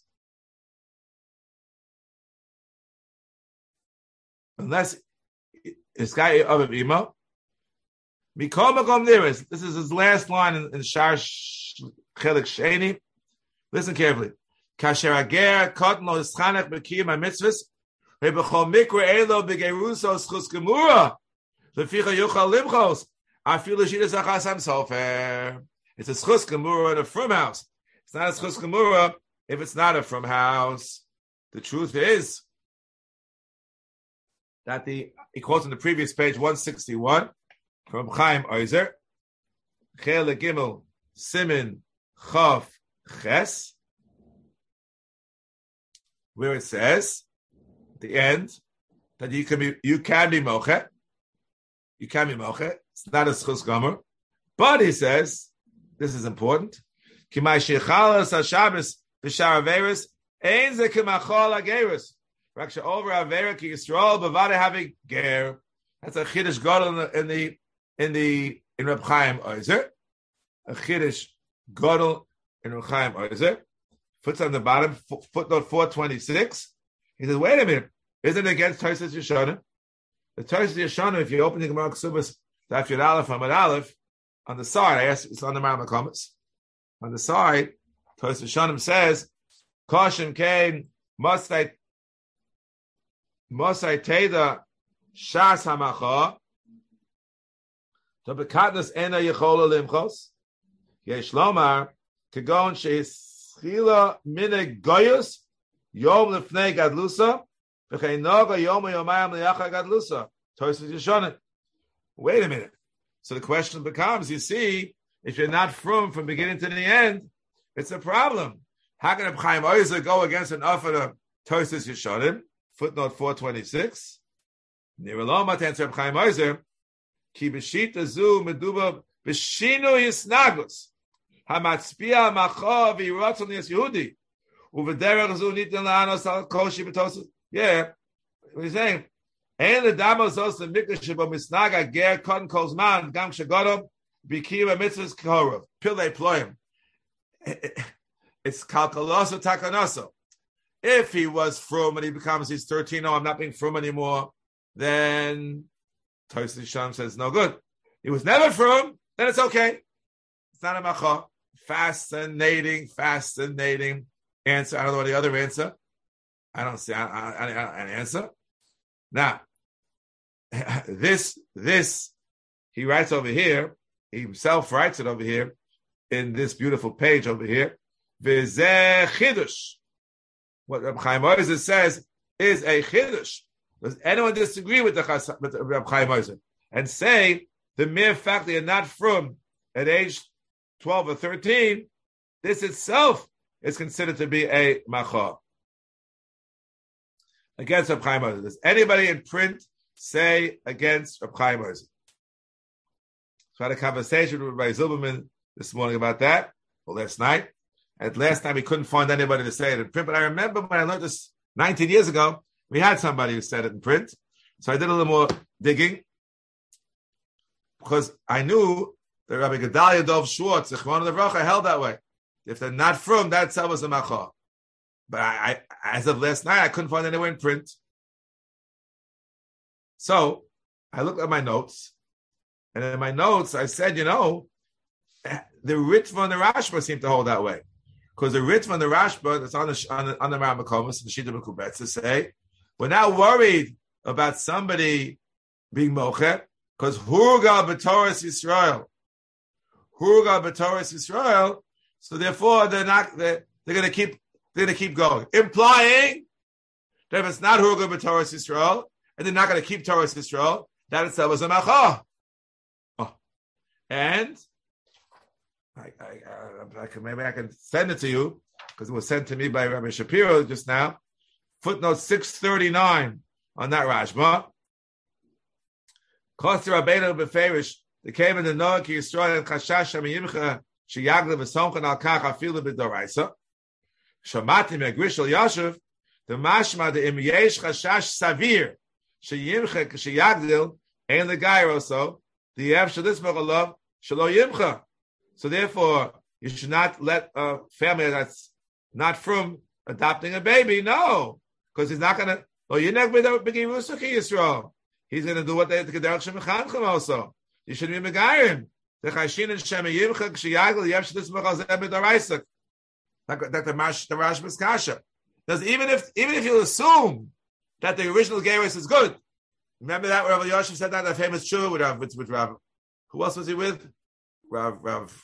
unless it's guy Aviv Imo, Mikol Makom Niris. This is his last line in Shar Chelik Sheni. Listen carefully. Kasher ager Kadin lo ischanech b'kiyum mitzvahs. Bechol mikra elo b'geruso schus gemura. Leficha yuchal limchos. Afilu shidas achasam sofer. It's a schus gemura in a from house. It's not a schus gemura if it's not a from house. The truth is that he quotes on the previous page 161 from Chaim Oizer. Chel Gimel Simin Chav Ches, where it says at the end that you can be moche. You can be moche. It's not a schus gomer, but he says this is important. Kimai shechalas hashabbos b'shar averis ein ze k'machol ageris. Raksha over avera ki Yisrael b'vade having ger. That's a chiddush gadol in Reb Chaim Oizer. A chiddush gadol in Reb Chaim Oizer. Puts on the bottom, footnote 426. He says, wait a minute, isn't it against Tosfos Yeshanim? The Tosfos Yeshanim, if you open the Gemara Ksubas, Daf Yud Aleph, Amud Aleph, on the side, I asked, it's on the Maram comments. On the side, Tosfos Yeshanim says, Koshem Kain, Mosai Teda, Shas Hamacha, to Bekatnas Ena Yechola Limchos, Yesh Lomar, Kagon Sheis, Chila Minig Goyus, Yom Lefnei Gadlusa, V'chein Noga Yom Yomayim Liyacha Gadlusa. Tosfos Yeshanim. Wait a minute. So the question becomes, you see, if you're not from beginning to the end, it's a problem. How can Reb Chaim Oizer go against an offer of Tosfos Yeshanim? Footnote 426. Niraloma to answer Reb Chaim Oizer, Ki b'shita zu meduba b'shinu yisnagus. Hamatzpia macho v'yiratzon yes Yehudi. Uvederech zu nitin la'anos al koshi b'tosus. Yeah, what he's saying. Ein l'damos os l'mikdash shebo misnaga ger kon kolzman gam shagodom b'kiyum mitzvahs korov. Pilei ployim. It's kalkaloso takanoso. If he was frum and he becomes, he's 13, no, I'm not being frum anymore, then Tosfos Yeshanim says, no good. He was never frum, then it's okay. It's not a macha. Fascinating answer. I don't know any other answer. I don't see an answer. Now, this he writes over here. He himself writes it over here in this beautiful page over here. V'zeh chidush. What Reb Chaim Oizer says is a chidush. Does anyone disagree with the Reb Chaim Oizer and say the mere fact that you're not from at age 12 or 13, this itself is considered to be a macha? Against Reb Chaim Oizer. Does anybody in print say against Reb Chaim Ozer? So I had a conversation with Rabbi Zilberman this morning about that, or last night. And last time we couldn't find anybody to say it in print, but I remember when I learned this 19 years ago, we had somebody who said it in print. So I did a little more digging because I knew that Rabbi Gedalia Dov Schwartz, Zichron Levracha, held that way. If they're not from, that itself was a macha. But I, as of last night, I couldn't find anywhere in print. So I looked at my notes, and in my notes, I said, the Ritva and the Rashba seem to hold that way. Because the Ritva and the Rashba, that's on the Ramakomas, the Shita Mekubetz, to say, we're not worried about somebody being mocher, because Hurga B'Toras Yisrael. Hurga B'Toras Yisrael, so therefore they're going to keep going. Implying that if it's not Hurga B'Toras Yisrael, and they're not going to keep Toras Yisrael, that itself is a macha. Oh. And maybe I can send it to you, because it was sent to me by Rabbi Shapiro just now. Footnote 639 on that Rashba. Koster Rabbeinu Beferish, they came in the Noah Ki Yisrael and Chashash Shamiyimcha Sheyagla V'Somchan Al Kach Afilu B'Doraisa. Shamati Megrish Al Yashuv, the Mashma the Im Yesh Chashash Savir Sheyimcha Sheyagdil and the guy also the Yev Shalismach Alav Shalo Yimcha. So therefore, you should not let a family that's not from adopting a baby. No, because he's not going to. Oh, you're not going to be Rusuki Yisrael. He's going to do what they the Kederach Shemechanchim also. You shouldn't be Megayim. The Chashin and Shemayimcha Kshiyagel Yev Shalismach Al Zebed Daraisa. Like the Rashba's Kasha. Because even if you assume that the original Geras is good, remember that Rav Yosef said that famous Shur with Rav. Who else was he with? Rav.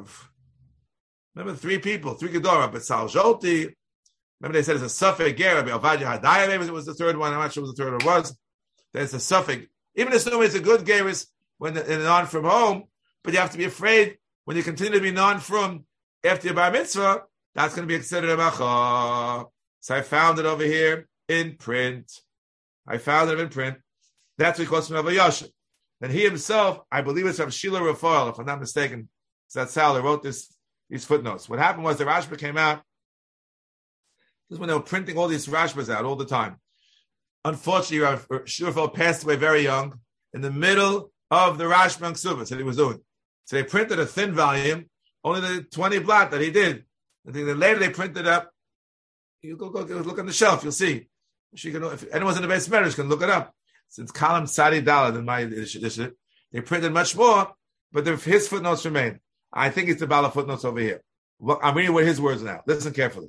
Remember three Gedorah, but Sal Jolti. Remember they said it's a Suffolk Ger, Rabbi Ovadia Hadaya, maybe it was the third one. I'm not sure what the third one was. There's a Suffolk. Even assuming it's a good Geras when they're non from home, but you have to be afraid when you continue to be non from after your Bar Mitzvah, that's going to be considered a macha. So I found it over here in print. That's what he calls from Rabbi Yosef. And he himself, I believe it's from Shila Rafael, if I'm not mistaken. Zatzal wrote these footnotes. What happened was the Rashba came out. This is when they were printing all these Rashbas out all the time. Unfortunately, Shila Rafael passed away very young in the middle of the Rashba and Ksubas that he was doing. So they printed a thin volume, only the 20 blot that he did. And then later they printed up. You go look on the shelf, you'll see. If anyone's in the base marriage can look it up. Since column Sadi Dalad in my edition, they printed much more, but his footnotes remain. I think it's the Bala footnotes over here. Well, I'm reading what his words now. Listen carefully.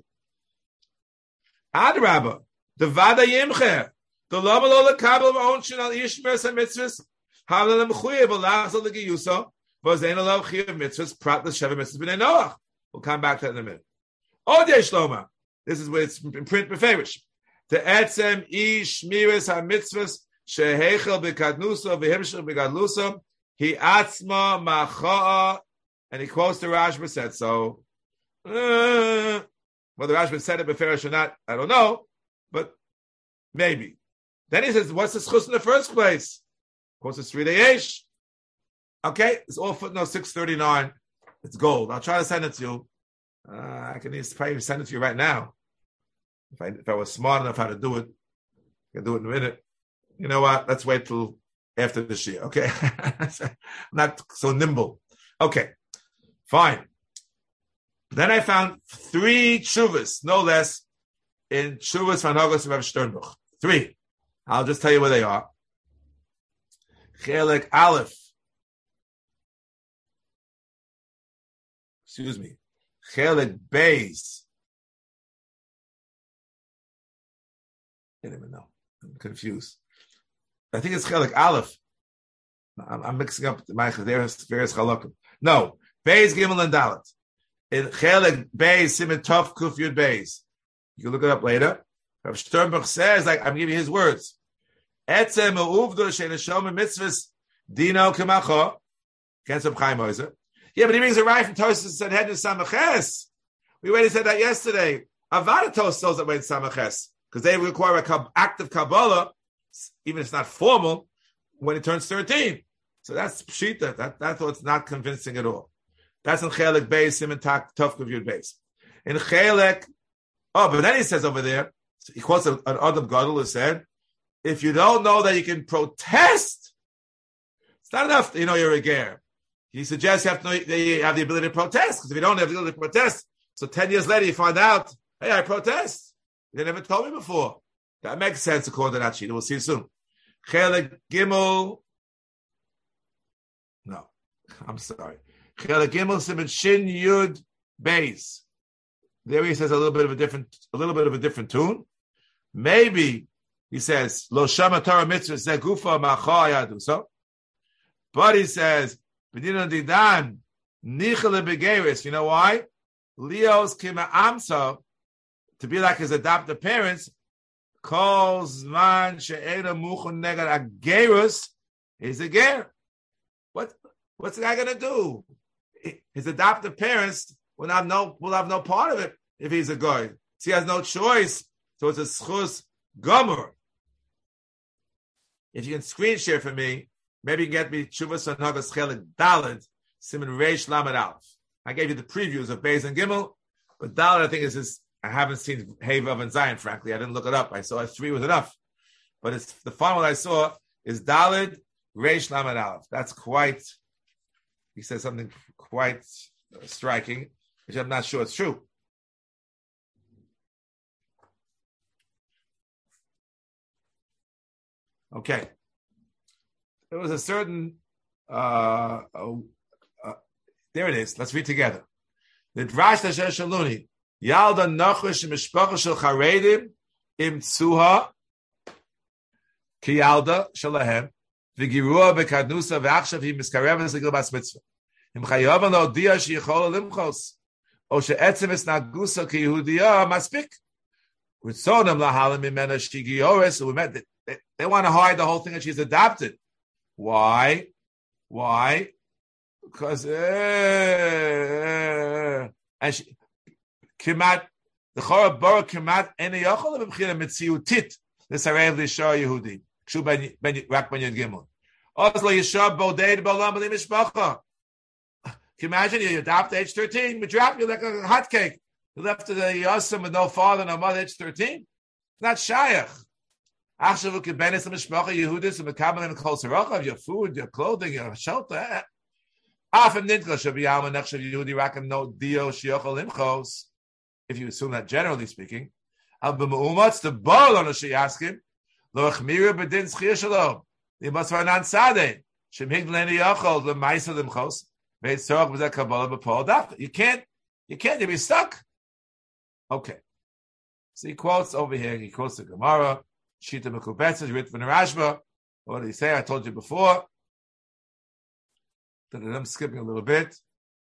Adrabba, the Vada Yimcher, the Lomalo Kabel of Onshin al Ishmers and Mitzvahs, Havlam Chuyev, Alachal the Giyuso, Bozain Alav Chiyav Mitzvahs, Prat the Sheva Mitzvahs B'nei Noach. We'll come back to that in a minute. Odeh Shloma, this is where it's in print beferish. The Etzem Ish Miras HaMitzvahs, Shehechel B'Kadnuso, V'Himshel B'Gadluso, He Atzma Macha'a, and he quotes the Rashba said so. Whether Rashba said it beferish or not, I don't know, but maybe. Then he says, what's the schus in the first place? Of course, it's 3 days. Okay, it's all footnote 639. It's gold. I'll try to send it to you. I can probably send it to you right now. If I was smart enough how to do it, I can do it in a minute. You know what? Let's wait till after this year, okay? I'm not so nimble. Okay, fine. Then I found 3 tshuvas, no less, in tshuvas van Hagos Rav Sternbuch. 3. I'll just tell you where they are. Chelek Aleph. Excuse me. Chelek Beis. I don't even know. I'm confused. I think it's Chelek Aleph. I'm mixing up my various halakim. No. Beis Gimel and Dalet. In Chelek Beis Siman Tov Kuf Yud Beis. You can look it up later. Rav Sternbuch says, like I'm giving you his words. Etzem u'uvdo she'neshom mitzvahs dino k'macho. Against Reb Chaim Ozer. Yeah, but he brings a right from Tosfos and Sanhedrin Samaches. We already said that yesterday. Avada Tosfos that went Samaches because they require an act of Kabbalah. even if it's not formal, when he turns 13. So that's pshita. That thought's not convincing at all. That's in Chelek Beis, Siman Tov Kuf Yud Beis. In Chelek, but then he says over there, he quotes an Adam Gadol who said, if you don't know that you can protest, it's not enough that you know you're a ger. He suggests you have to know that you have the ability to protest, because if you don't have the ability to protest, so 10 years later you find out, hey, I protest. They never told me before. That makes sense according to that sheet. We'll see soon. Chelek Gimel. No, I'm sorry. Chelek Gimel Siman Shin Yud Beis. There he says a little bit of a different tune. Maybe he says Lo Shama Torah Mitzvah Zegufa Macha Yaduso. But he says B'dinon Didan Nichele Begeris. You know why? Leo's Kima Amsa, to be like his adopted parents, calls man she'ena muchon negad agerus is a ger. What's the guy gonna do? His adopted parents will have no part of it if he's a guy. So he has no choice. So it's a schus gomer. If you can screen share for me, maybe you can get me Tshuvas Hanagas Chelek Daled Siman Reish Lamed Aleph. I gave you the previews of Beis and Gimel, but Daled I think is his. I haven't seen Hey Vav and Zion, frankly. I didn't look it up. I saw 3 was enough. But it's the final one I saw is Daled Reish Lamed Aleph. That's quite, he says something quite striking, which I'm not sure it's true. Okay. There was a certain, there it is. Let's read together. The Drash Tasher Shaluni. Yalda Nachush Mishpacha Shel Charedim Im Tzuha Ki Yalda Shalahem V'Girua B'Kadnusa V'Achshav Hi Miskarev L'Sigil Bas Mitzvah Im Chayavan L'Odia Sheyichol L'Limchos O She'etzem Es Nagusa Ki Yehudiya Maspik Ritzonim L'Halim Mimena Shigiyores. They want to hide the whole thing that she's adopted. Why? Because and she Kimat the Chorah Bora Kimat Ene Yochol B'Bchira Mitziutit L'Sarev L'Shar Yehudi Kshu Rak Ben Yud Gimel Oslo Yishar Bodeid B'Olam B'Li Mishpacha. Can you imagine you adopt age 13, but drop you like a hotcake. You left to the Yosem with no father, no mother, age 13. Not Shayach. Achshavu Kibenis Mishpacha Yehudis and Mekabel and Kol Sarachav, your food, your clothing, your shelter. Afim Nintla Shabiyama Nechshav Yehudi Rakam No Dio Shiochol Imchos. If you assume that generally speaking, Al B'Meumatz the Bol on a Sheyaskim Lo Achmira B'Din Schir Shalom. You must run on Sadeh. Shem Higdleni Yochol the Ma'isa Limchos. Made Sorach with that Kabbalah B'Paul Daf. You can't. You'll be stuck. Okay. So he quotes over here. He quotes the Gemara. Shita Mekubetz is written from the Rashba. What did he say? I told you before. I'm skipping a little bit.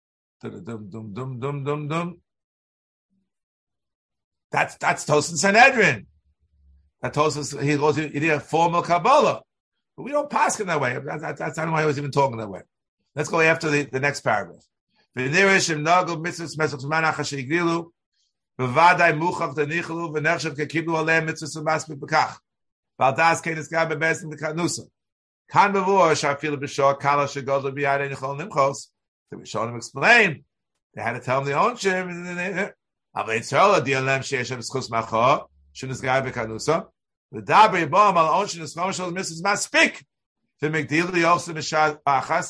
That's Tosin Sanhedrin. That Tosin, he goes, he did a formal Kabbalah. But we don't pass him that way. That's I don't know why I was even talking that way. Let's go after the next paragraph. V'nirishim nagul mitzvahs mesach zmanach hashigdilu v'vaday muchach denichelu v'nechshav kekiblu aleim mitzvahs u'maspik b'kach v'aldas kenis gab bebesim v'kanusa kan b'vur shafilu b'shor kala shegodlu b'yadei nichol nimchos. The Rishonim explain they had to tell him the onshim. Avei tzorla di'alem she'eshem schus macha shenis gab b'kanusa v'dabri b'om al onshim nischom shal mitzvahs maspik v'migdilu yosem mishad b'achas.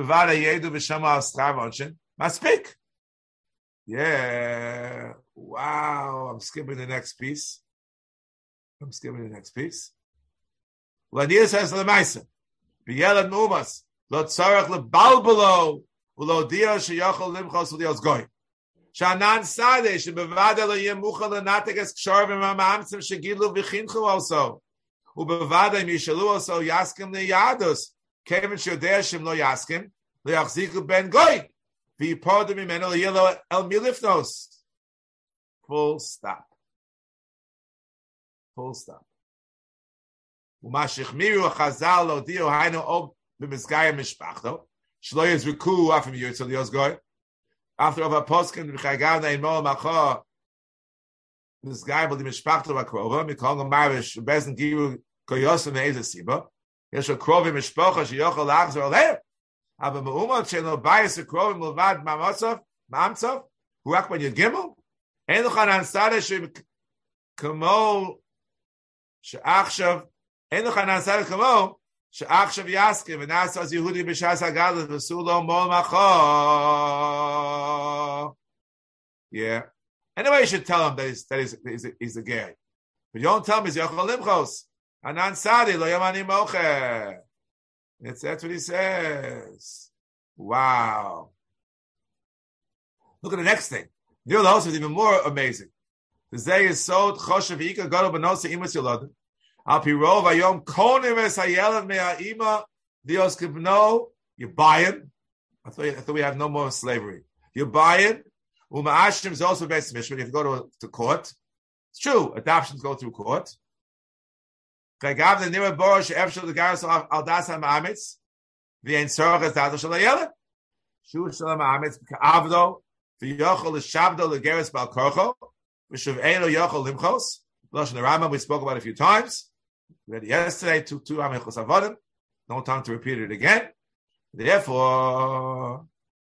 Maspik. Yeah. Wow. I'm skipping the next piece. Ladia says to the Maisa. B'yelad mumas. Lo tzarech lebalbalo. Ulo dio sheyachol limchos ulios goy. Shanan sadeh. Shebevada lo yemucha lenateges kshor v'mamamtzim shegilu v'chinchu also. Ubevada im yishalu also yaskim leyadus. Kevin Shodeh Shem Lo Yaskim Le'achziku Ben Goy V'yipodim Imenu Le'yelo El Milifnos. Full stop. U'mashichmiru Chazal Lo Dio Hainu Ob B'mizgaya Mishpachto Shlo Yizriku Afim Yirtzel Yos Goy. After over Poskin V'chagav Ne'imo Macha Mizgaya B'li Mishpachto V'akrova Mikol Marish Bezin Giru koyosem me'ezeh siba. Yesh krovim mishpacha sheyochel lachzor aleim. Aber me'umot shelo bayis krovim levad ma'amtzav, hu rak ben yegimel. Ein luchan ansada kamo she'achshav, ein luchan ansada kamo she'achshav yaskim, v'nas az Yehudi b'shas ha'gadlut v'sulo mol macho. Yeah. Anyway, you should tell him that he's a gay. But you don't tell him he's Yochel Limchos. Anan Sadi, lo yamani moche. That's what he says. Wow. Look at the next thing. The other host is even more amazing. The Zay is so choshev ika gadol b'nosa imas yoladim. Al piro vayom konim es hayelav me'a'ima dios kibno. You buy him. I thought we have no more slavery. You buy it. Ashim is also based on Mishra. You have to go to court. It's true. Adoptions go through court. The nira borosh efshel the garas al das ha'ma'amitz. The ein sorach es dato shel ha'yeled. Shu shel ha'ma'amitz ka'avdo. V'yochel l'shabdo l'geras bal korcho. V'shav'eino yochel limchos. Lashon the Rambam we spoke about a few times. We read it yesterday. Two amichos avodim. No time to repeat it again. Therefore,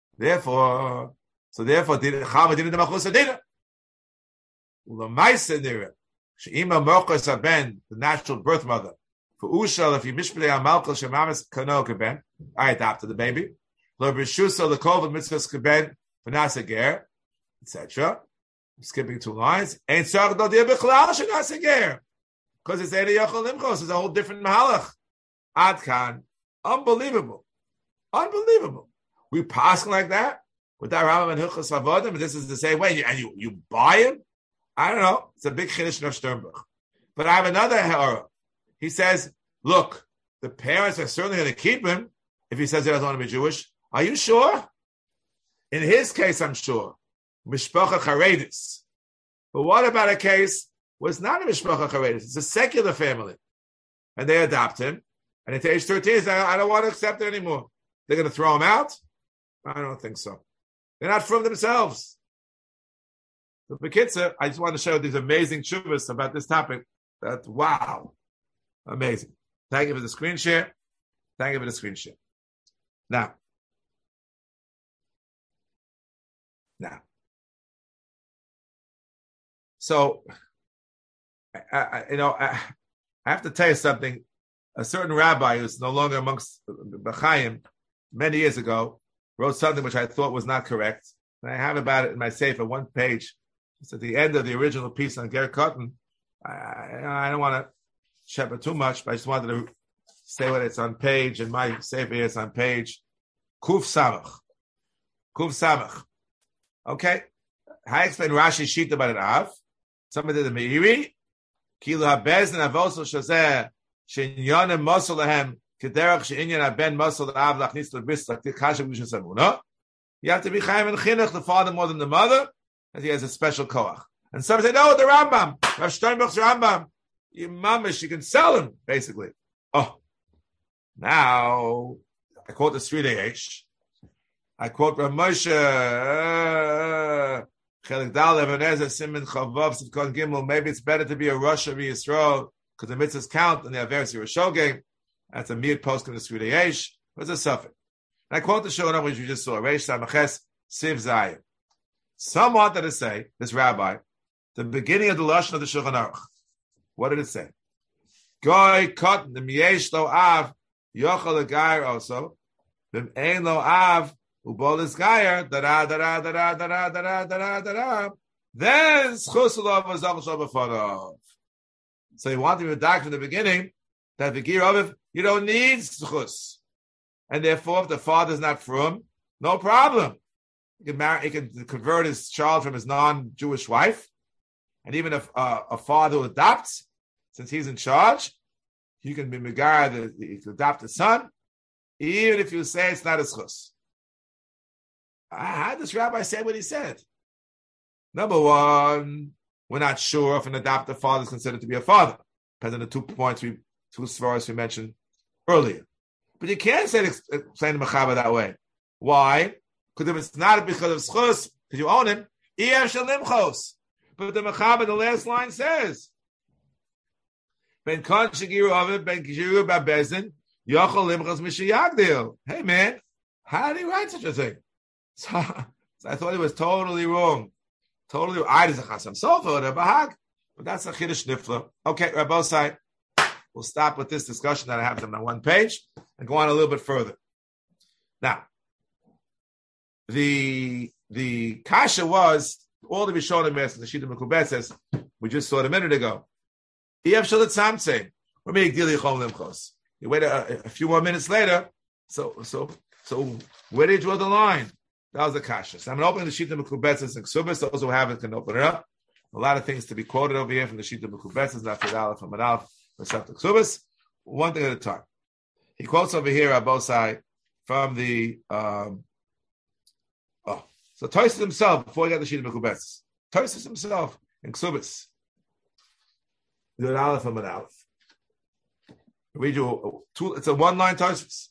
Chama did the Machus Adina. L'maisa nira, she'ima Morchos haben, the natural birth mother, for Ushal, if you mishpilei amalkal shemamis kano keben, I adopted the baby. Lo b'shusa l'kol v'mitzvahs keben, v'nasa ger, etc. I'm skipping 2 lines. Ein tzarech do dir b'chlal shenasa ger, because it's Eidei Yochel Limchos. It's a whole different mahalach. Ad kan, unbelievable. We pass like that. With that Rambam and Hilchos Avodim, and this is the same way, and you buy him? I don't know. It's a big chiddush of Sternbuch. But I have another ha'ara. He says, look, the parents are certainly going to keep him if he says he doesn't want to be Jewish. Are you sure? In his case, I'm sure. Mishpacha Charedis. But what about a case where it's not a Mishpacha Charedis? It's a secular family. And they adopt him. And at age 13, he says, I don't want to accept it anymore. They're going to throw him out? I don't think so. They're not from themselves. So, Bekitzer, I just want to show these amazing tshuvas about this topic. That wow, amazing. Thank you for the screen share. Now, so I have to tell you something. A certain rabbi who's no longer amongst B'chaim many years ago wrote something which I thought was not correct. And I have about it in my sefer, 1 page. It's at the end of the original piece on Ger Cotton. I don't want to shepherd too much, but I just wanted to say what it's on page, and my sefer is on page Kuf Samach. Okay? I explained Rashi Shita about an Av. Somebody did the Meiri. Kilu HaBez and Avoso Shazeh Shinyonim Mosel Lahem Kederach She'inyan HaBen Mosel Av Lachnis L'Bris L'Aktik Chashav Gushin Samuna. You have to be Chaim and Chinuch, the father more than the mother, and he has a special koach. And some say, no, the Rambam, Rav Steinbuch's Rambam, you mamish, you can sell him, basically. Oh, now, I quote the Sridei Eish. I quote Rav Moshe, Chelik Dal, Even HaEzer, Siman Chavav, Sivkon Gimel, maybe it's better to be a Rosh of Yisrael, because the mitzvahs count, and they have various Yerushalgim. That's a mere post in the Sridei Eish. What's a suffix? And I quote the Shulchan Aruch, which you just saw, Reish Samaches Siv Zayin. Some wanted to say, this rabbi, the beginning of the Lashon of the Shulchan Aruch. What did it say? Goy Kot the Miesh Lo Av Yochel Gair also. Bim Ein Lo Av Ubolis Gair da da da da da da da da da da. Then Schus Lo Vazal Shal B'Fanav. So he wanted to redact from the beginning that the Gir Aviv, you don't need Schus. And therefore, if the father is not from, no problem. He can convert his child from his non-Jewish wife. And even if a father who adopts, since he's in charge, he can be megar, he can adopt a son, even if you say it's not a schus. How did this rabbi say what he said? Number one, we're not sure if an adopted father is considered to be a father, because of the 2 points, 2 svaros we mentioned earlier. But you can't say the Mechaba that way. Why? Because if it's not because of schus, because you own him, but the Mechaba, the last line says, Ben kon shigiru aviv, ben shigiru babezin, yochel limchos mishiyagdil. Hey man, how did he write such a thing? So I thought it was totally wrong. Totally, I did a chasam sofer or a bahag, but that's a chiddush nifla. Okay, Rabbosai, we'll stop with this discussion that I have them on one page and go on a little bit further. Now, the kasha was all the Rishonim and the Shita Mekubetzes we just saw it a minute ago. You wait a few more minutes later. So where did you draw the line? That was the kasha. So I'm going to open the Shita Mekubetzes and Ksubis. Those who have it can open it up. A lot of things to be quoted over here from the Shita Mekubetzes, not for Aleph, from Aleph, except the Ksubis. One thing at a time. He quotes over here Abosai from the so Tosis himself, before he got the Shita Mekubetzes, Tosis himself in Ksubis. Good Aleph from an Aleph. Read you it's a one-line Tosis.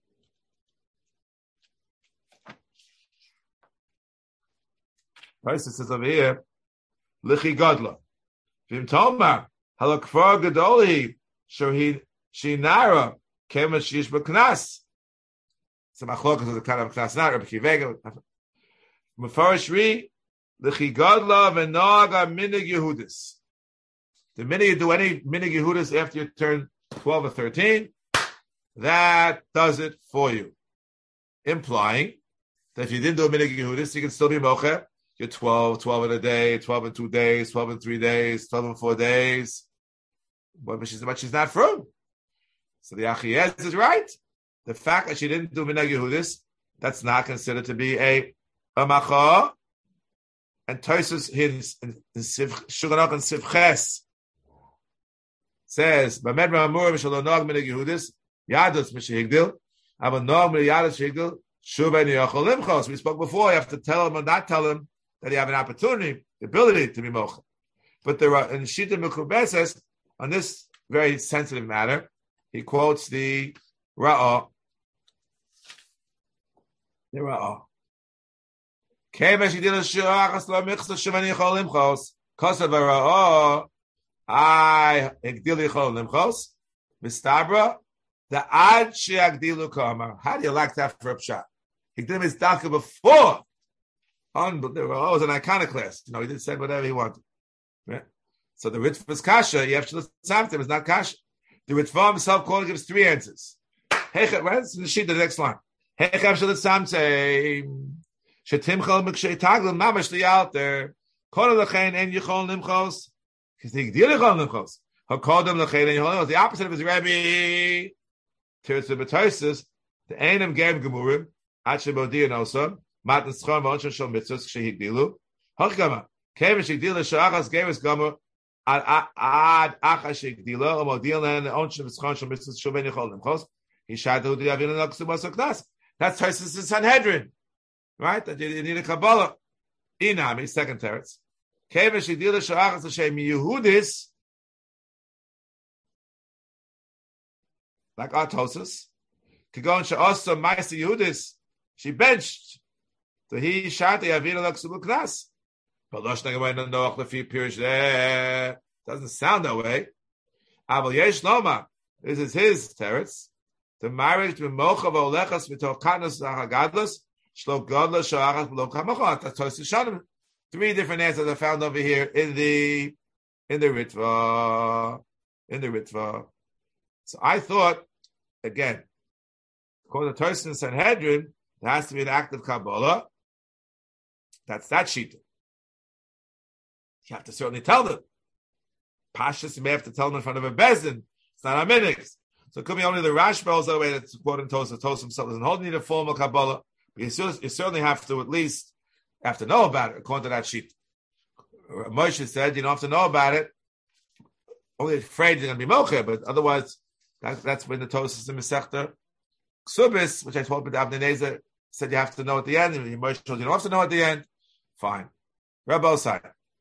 Tosis says over here, Lichi Godla. Vim Tomar, Halakfar Gadoli, Shohi Shinara, Kema Shish Baknas. So Machlokas is a kind of Knas, not Rabbi Kivega. Mefarish Ri, Lichi Godla, Venaga Minig Yehudis. The minute you do any Minig Yehudis after you turn 12 or 13, that does it for you. Implying that if you didn't do a Minig Yehudis, you can still be Mocher. You're 12 in a day, 12 in 2 days, 12 in 3 days, 12 in 4 days. But she's not from. So the Achiyez is right. The fact that she didn't do Minag Yehudis, that's not considered to be a macha. And Tosus in Shuganach and Sivches says, Bamed Ramur Mishalonag Minag Yehudis, Yadus Mishigdil, Abanog Yadus Shigdil, Shuben Yachol Limchos. We spoke before, you have to tell him or not tell him that you have an opportunity, the ability to be mocha. But there are in Shita Mekubetzes, on this very sensitive matter, he quotes the Ra'ah. The Ra'ah. Kevesh Yidil Shirachas Lo Michsa Shemani Yachol Limchos, Kosav Ra'ah, I Egdil Yachol Limchos, Mistabra, the Ad Sheagdilu Kamar. How do you like that for a pshat? He did his daka before. Unbelievable. Oh, it was an iconoclast. He did say whatever he wanted. Right? So the Ritva is kasha. You have to listen is not kasha. The Ritva himself calling gives 3 answers. Hechet, right? It's in the sheet, the next line. Hechet shel tzamtzei shetimchol m'kshei taglim mamash liyalter kodem lechein en yichol nimchos k'tig dir yichol nimchos hakodem lechein en yichol nimchos. The opposite of his Rebbe Tirtzu B'Tosis, the Einem Gem Gemurim Ad Shebodi Osa Matan Schon V'Onshon Shol Mitzvos K'Shehigdilu Hochgama Kevin Shigdilu Shachas Gevis Gomer Ad Acha Shigdilu Omodil Len Onshon V'Schon Shol Mitzvos Shol Ben Yichol Nimchos Hishadu D'Yavin L'Noksum Osa Knas. That's Tosis in Sanhedrin, right? That you need a Kabbalah. Inami, second teretz. Kevin Shigdilu Shachas Hashem Yehudis, like our Tosis, Kigon Sha'osa Ma'aseh Yehudis, she benched. So he shot the Yavin L'Noksum Knas. But Loshna Gemay Noach Lefi Pirish there doesn't sound that way. Aval Yesh Loma, this is his teretz. The marriage to Mocha V'Olechas V'Tov Katnus Hagadlus Shlo Godla Sha'achas V'Lo Kamachot. That's Tosis Shanim. 3 different answers are found over here in the Ritva. So I thought, again, according to Tosis and Sanhedrin, there has to be an act of Kabbalah. That's that sheet. You have to certainly tell them. Pashas, you may have to tell them in front of a bezin. It's not a minix. So it could be only the Rashbel's the way that's quoting Tosis. Tosis himself doesn't hold you need a formal Kabbalah. But you certainly have to at least have to know about it, according to that sheet. Moshe said, you don't have to know about it. Only afraid you're going to be mocher, but otherwise, that's when the Tosis in Masechta Ksubis, which I told with Abnei Nezer, said you have to know at the end. And Moshe told you don't have to know at the end. Fine. Rabbosai.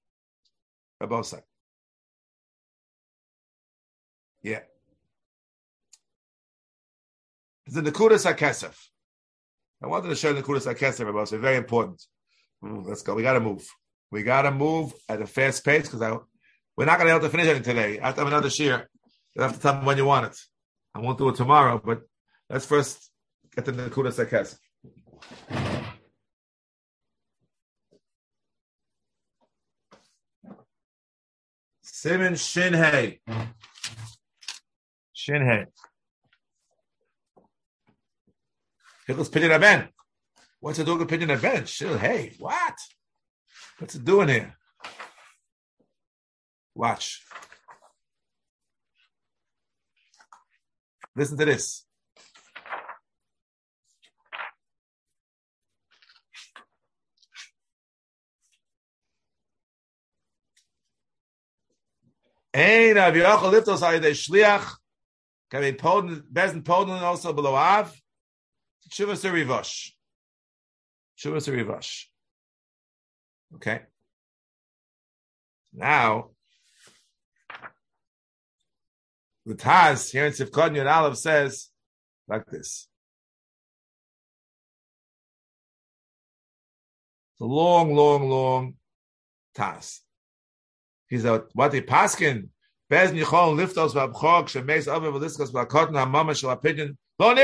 Yeah. It's the Nekudas HaKesef. I wanted to show Nekudas HaKesef, Rabbosai. Very important. Let's go. We got to move. At a fast pace because we're not going to be able to finish it today. I have to have another shir. You have to tell me when you want it. I won't do it tomorrow, but let's first get the Nekudas HaKesef. Siman Shinhei. Shinhei. Hilchos Pidyon Ben. What's it doing with Pidyon Ben? Hey, what? What's it doing here? Watch. Listen to this. Ein Rav Yochel liftos ayidei shliach can be bezin poden also below av Shuvas Rivash. Shuvas Rivash. Okay. Now, the Taz here in Sivkot Yud Aleph says like this. It's a long Taz. He said, what the Paskin, Bezn Yichol Liftos Vabchog, Shemeis Aviv V'Liskas V'Akotn HaMama Shel HaPidyon, Lo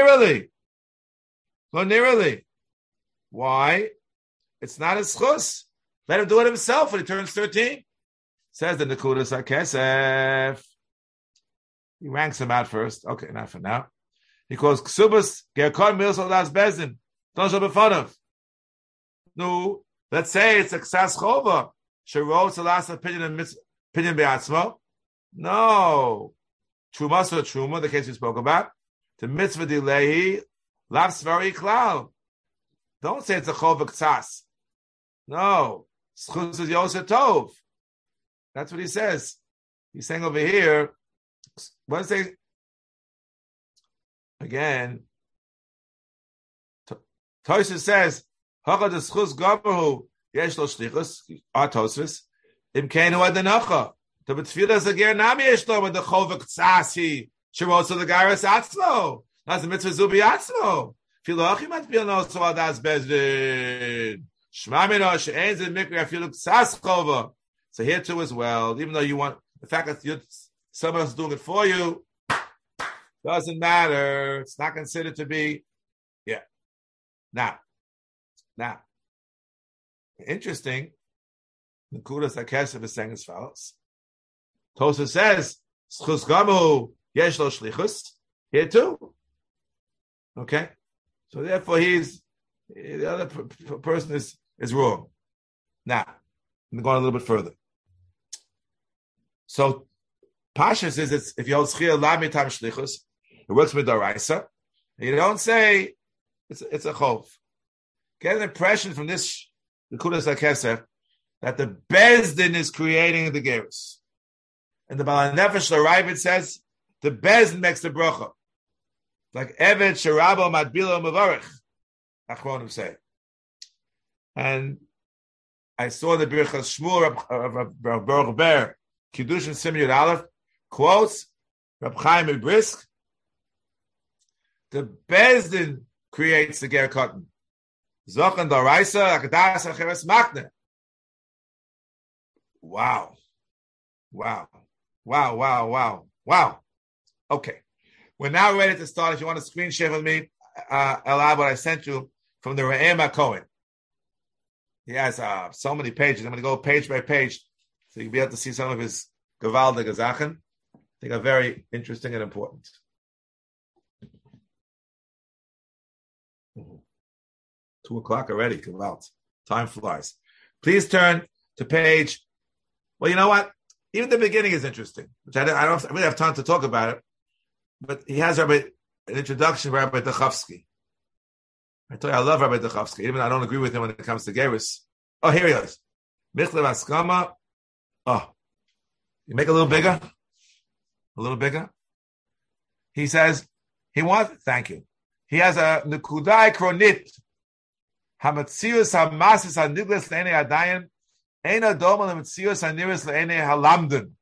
nearly. Why? It's not his chus. Let him do it himself when he turns 13. Says the Nekudas HaKesef. He ranks him out first. Okay, not for now. He calls Ksubas Gerkon Mil Soldas Bezin. Don't show befonav. No, let's say it's a Ksas Chova. Shirot Salas opinion Be'atzmo. No. Truma so Truma, the case we spoke about. The mitzvah dilehi, lav svari klal. Don't say it's a Chova Ksas. No. Schus is Yosef Tov. That's what he says. He's saying over here, what does it say? Again, Tosfos says, Hachad Schus Gabahu, Yesh Lo Shlichus, Tosfos, Im Keinu Adenacha. The B'tfilah Zager Nami Yesh Lo, with the Chova Ksasi, Shirotza the Garas Atzlo. That's the mitzvah Zubi Atzlo. Filochi Matbil no so Adas Bezdin. Shma Mino She'en Zed Mikri Afilu Ksas Chova. So here too as well, even though you want, the fact that someone else is doing it for you, doesn't matter. It's not considered to be, yeah. Now, interesting, Nekudas HaKesef is saying as follows. Tosfos says, Schus Gamu Yesh Lo Shlichus, here too. Okay? So therefore the other person is wrong. Now, I'm going a little bit further. So, Pasha says it's if you hold Schia Lami Tam Shlichus, it works with Daraisa. You don't say it's a chov. Get an impression from this Nekudas HaKesef that the Bezdin is creating the gerus, and the Baal Nefesh L'Ravid says the Bezdin makes the bracha, like Eved Sherabo Madbilo Mavarich. Achronim say, and I saw the Birchas Shmuel of Baruch Ber Kiddushin Siman Yud Aleph quotes Reb Chaim Brisk. The Bezdin creates the ger cotton. Zochen Daraisa Akadas Acheres Makne. Wow. Okay, we're now ready to start. If you want to screen share with me, Elab, what I sent you from the Re'em HaKohen. He has so many pages. I'm going to go page by page so you'll be able to see some of his Gewaldige Sachen. I think are very interesting and important. 2:00 already. Gewalt. Time flies. Please turn to page. Well, you know what? Even the beginning is interesting, which I don't really have time to talk about it. But he has an introduction, Rabbi Duchovsky. I tell you, I love Rabbi Duchovsky, even though I don't agree with him when it comes to gerus. Oh, here he is. Michlev Askama. Oh, you make it a little bigger? A little bigger? He says, thank you. He has a Nekudai Kronit. Hamatzius Hamasis Hanigles Le'enei Adayin. Ein Adom Hamatzius Haniris Le'enei Halamden.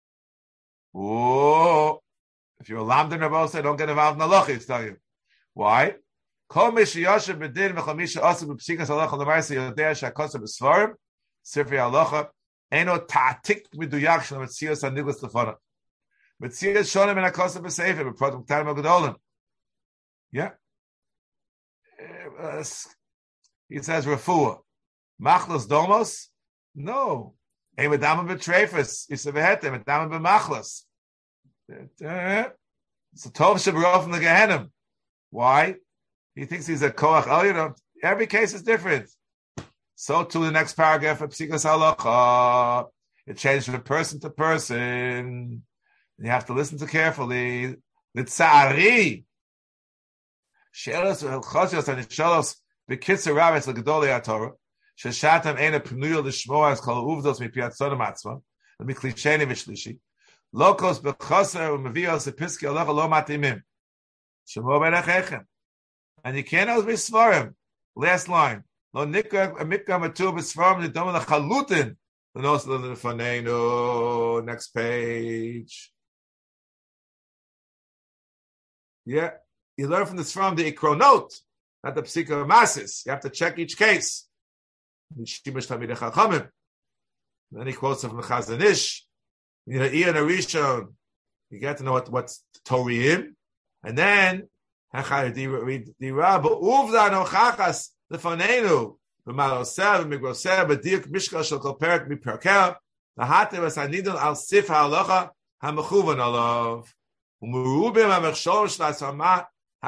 Oh, if you're a Lamden, Rabbi said, don't get involved in the Halacha, tell you. Why? Kol Mishiyoshev B'din V'chol Misha Oseh B'psikas Halacha L'Maisa Yodea Sha'kosa B'Svarim Sifrei Halacha Eino Ta'atik Miduyak Shel Hamatzius Hanigles Le'fonah. Metzias shonim in akosa b'sefer, b'protum k'tanim agedolim. Yeah. He says, Refuah. Machlos domos? No. Ein medama b'treifus. Yisavehetem, medama b'machlos. It's a tov shebarov from the Gehenim. Why? He thinks he's a koach elyon. Every case is different. So too the next paragraph of Psikas Halacha. It changes from person to person. You have to listen to carefully. L'tzari. Shelos v'choshios and shelos b'kitzer rabbis l'gedolei haTorah. Sheshatam eina pnuyo l'shmoa as kol uvdos mipiat sodom atzma. L'miklisheni v'shlishi. Lokos b'choser u'mevios episki halacha lo matimim. Shemo b'nechechem. And you can't always be svarim. Last line. Lo nikra mikra matu b'svarim l'dom l'chalutin. L'nos l'nefanenu. Next page. Yeah. You learn from this from the Ikronot, not the Psika Masis. You have to check each case. Then he quotes from the Chazon Ish. You know, Ian Arishon. You get to know what's Toriyim. And then, in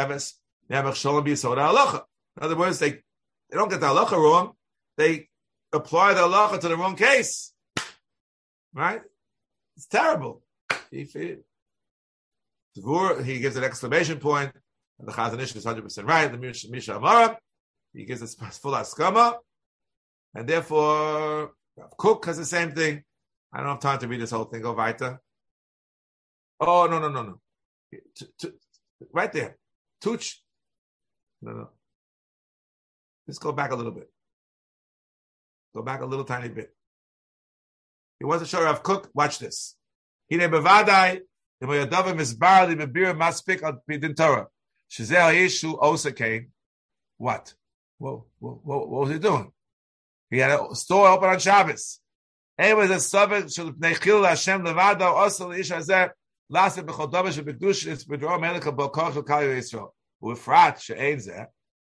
other words, they don't get the halacha wrong. They apply the halacha to the wrong case. Right? It's terrible. He gives an exclamation point. And the Chazon Ish is 100% right. The Misha Amara, he gives a full askama. And therefore, Cook has the same thing. I don't have time to read this whole thing. Go weiter. Oh, no. Right there. Tuch. No. Let's go back a little bit. Go back a little tiny bit. He wants to show Rav Cook. Watch this. Hine bevadai, the moyadavim is barely mebir maspik al pidin Torah. Shezeh ha'ishu osa came. What? What was he doing? He had a store open on Shabbos. It was a subject shel nechil Hashem levada osa leish hazeh. Last it b'chodavish b'kedush is b'dro melech b'koch l'kal Yisrael. U'efrat she'ein zeh.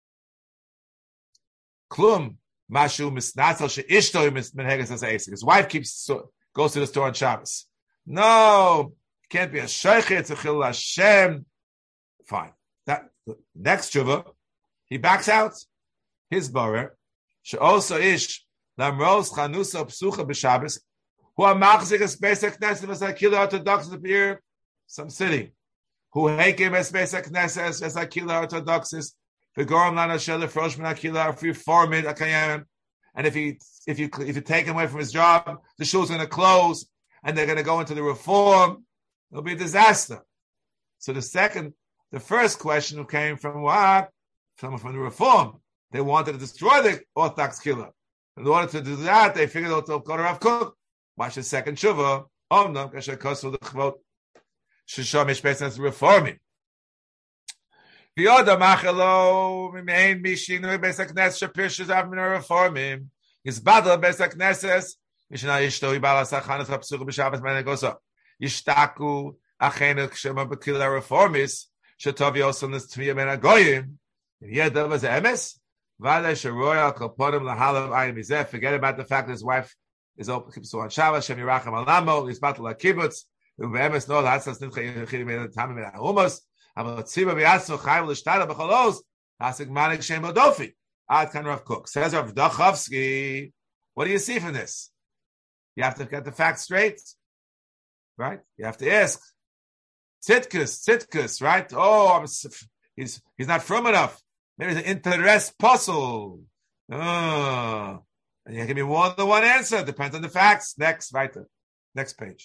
Klum mashu misnatzal she'ishto menheges as eisik. His wife goes to the store on Shabbos. No, can't be a sheichet to chil Hashem. Fine. That next tshuva, he backs out. His barer she'oso ish lamros chanusa psucha b'Shabbos. Who are machzik a space knesset as a killer Orthodox appear some city. Who hakem a space knesset as a killer Orthodoxes. V'goram lana shel frosh min akila reformid akayem. And if you take him away from his job, the shul's going to close, and they're going to go into the reform. It'll be a disaster. So the first question came from what? From the reform. They wanted to destroy the Orthodox killer. In order to do that, they figured out to go to Rav Cook. Watch the second tshuva. Omnam kasher kosu l'chvot shisham ishpes as reforming. V'yoda machelo mimein mishinu beis haknes shapirshus av min reforming. Yisbadal beis hakneses mishna yishto yibal asachanas hapsuch b'shabbos menegosa yishtaku achenu kshema b'kila reformis shetov yosem l'tzmiya ben agoyim. Yeda was emes. V'alei sheroya kolponim lahalav ayin mizeh. Forget about the fact that his wife is open so on Shabbos. Shem yirachem alamo. Yisbatul hakibutz. U'be'emes no latzas nimcha yichid min tamim min ha'umos. But Tziba v'yatzu chayv l'shtada b'cholos. Hasig manik shem odofi. Ad kan Rav Cook. Says Rav Dachovsky. What do you see from this? You have to get the facts straight. Right? You have to ask. Tzitkus, right? Oh, he's not firm enough. Maybe it's an interest puzzle. And you give me more than one answer. Depends on the facts. Next, right there. Next page.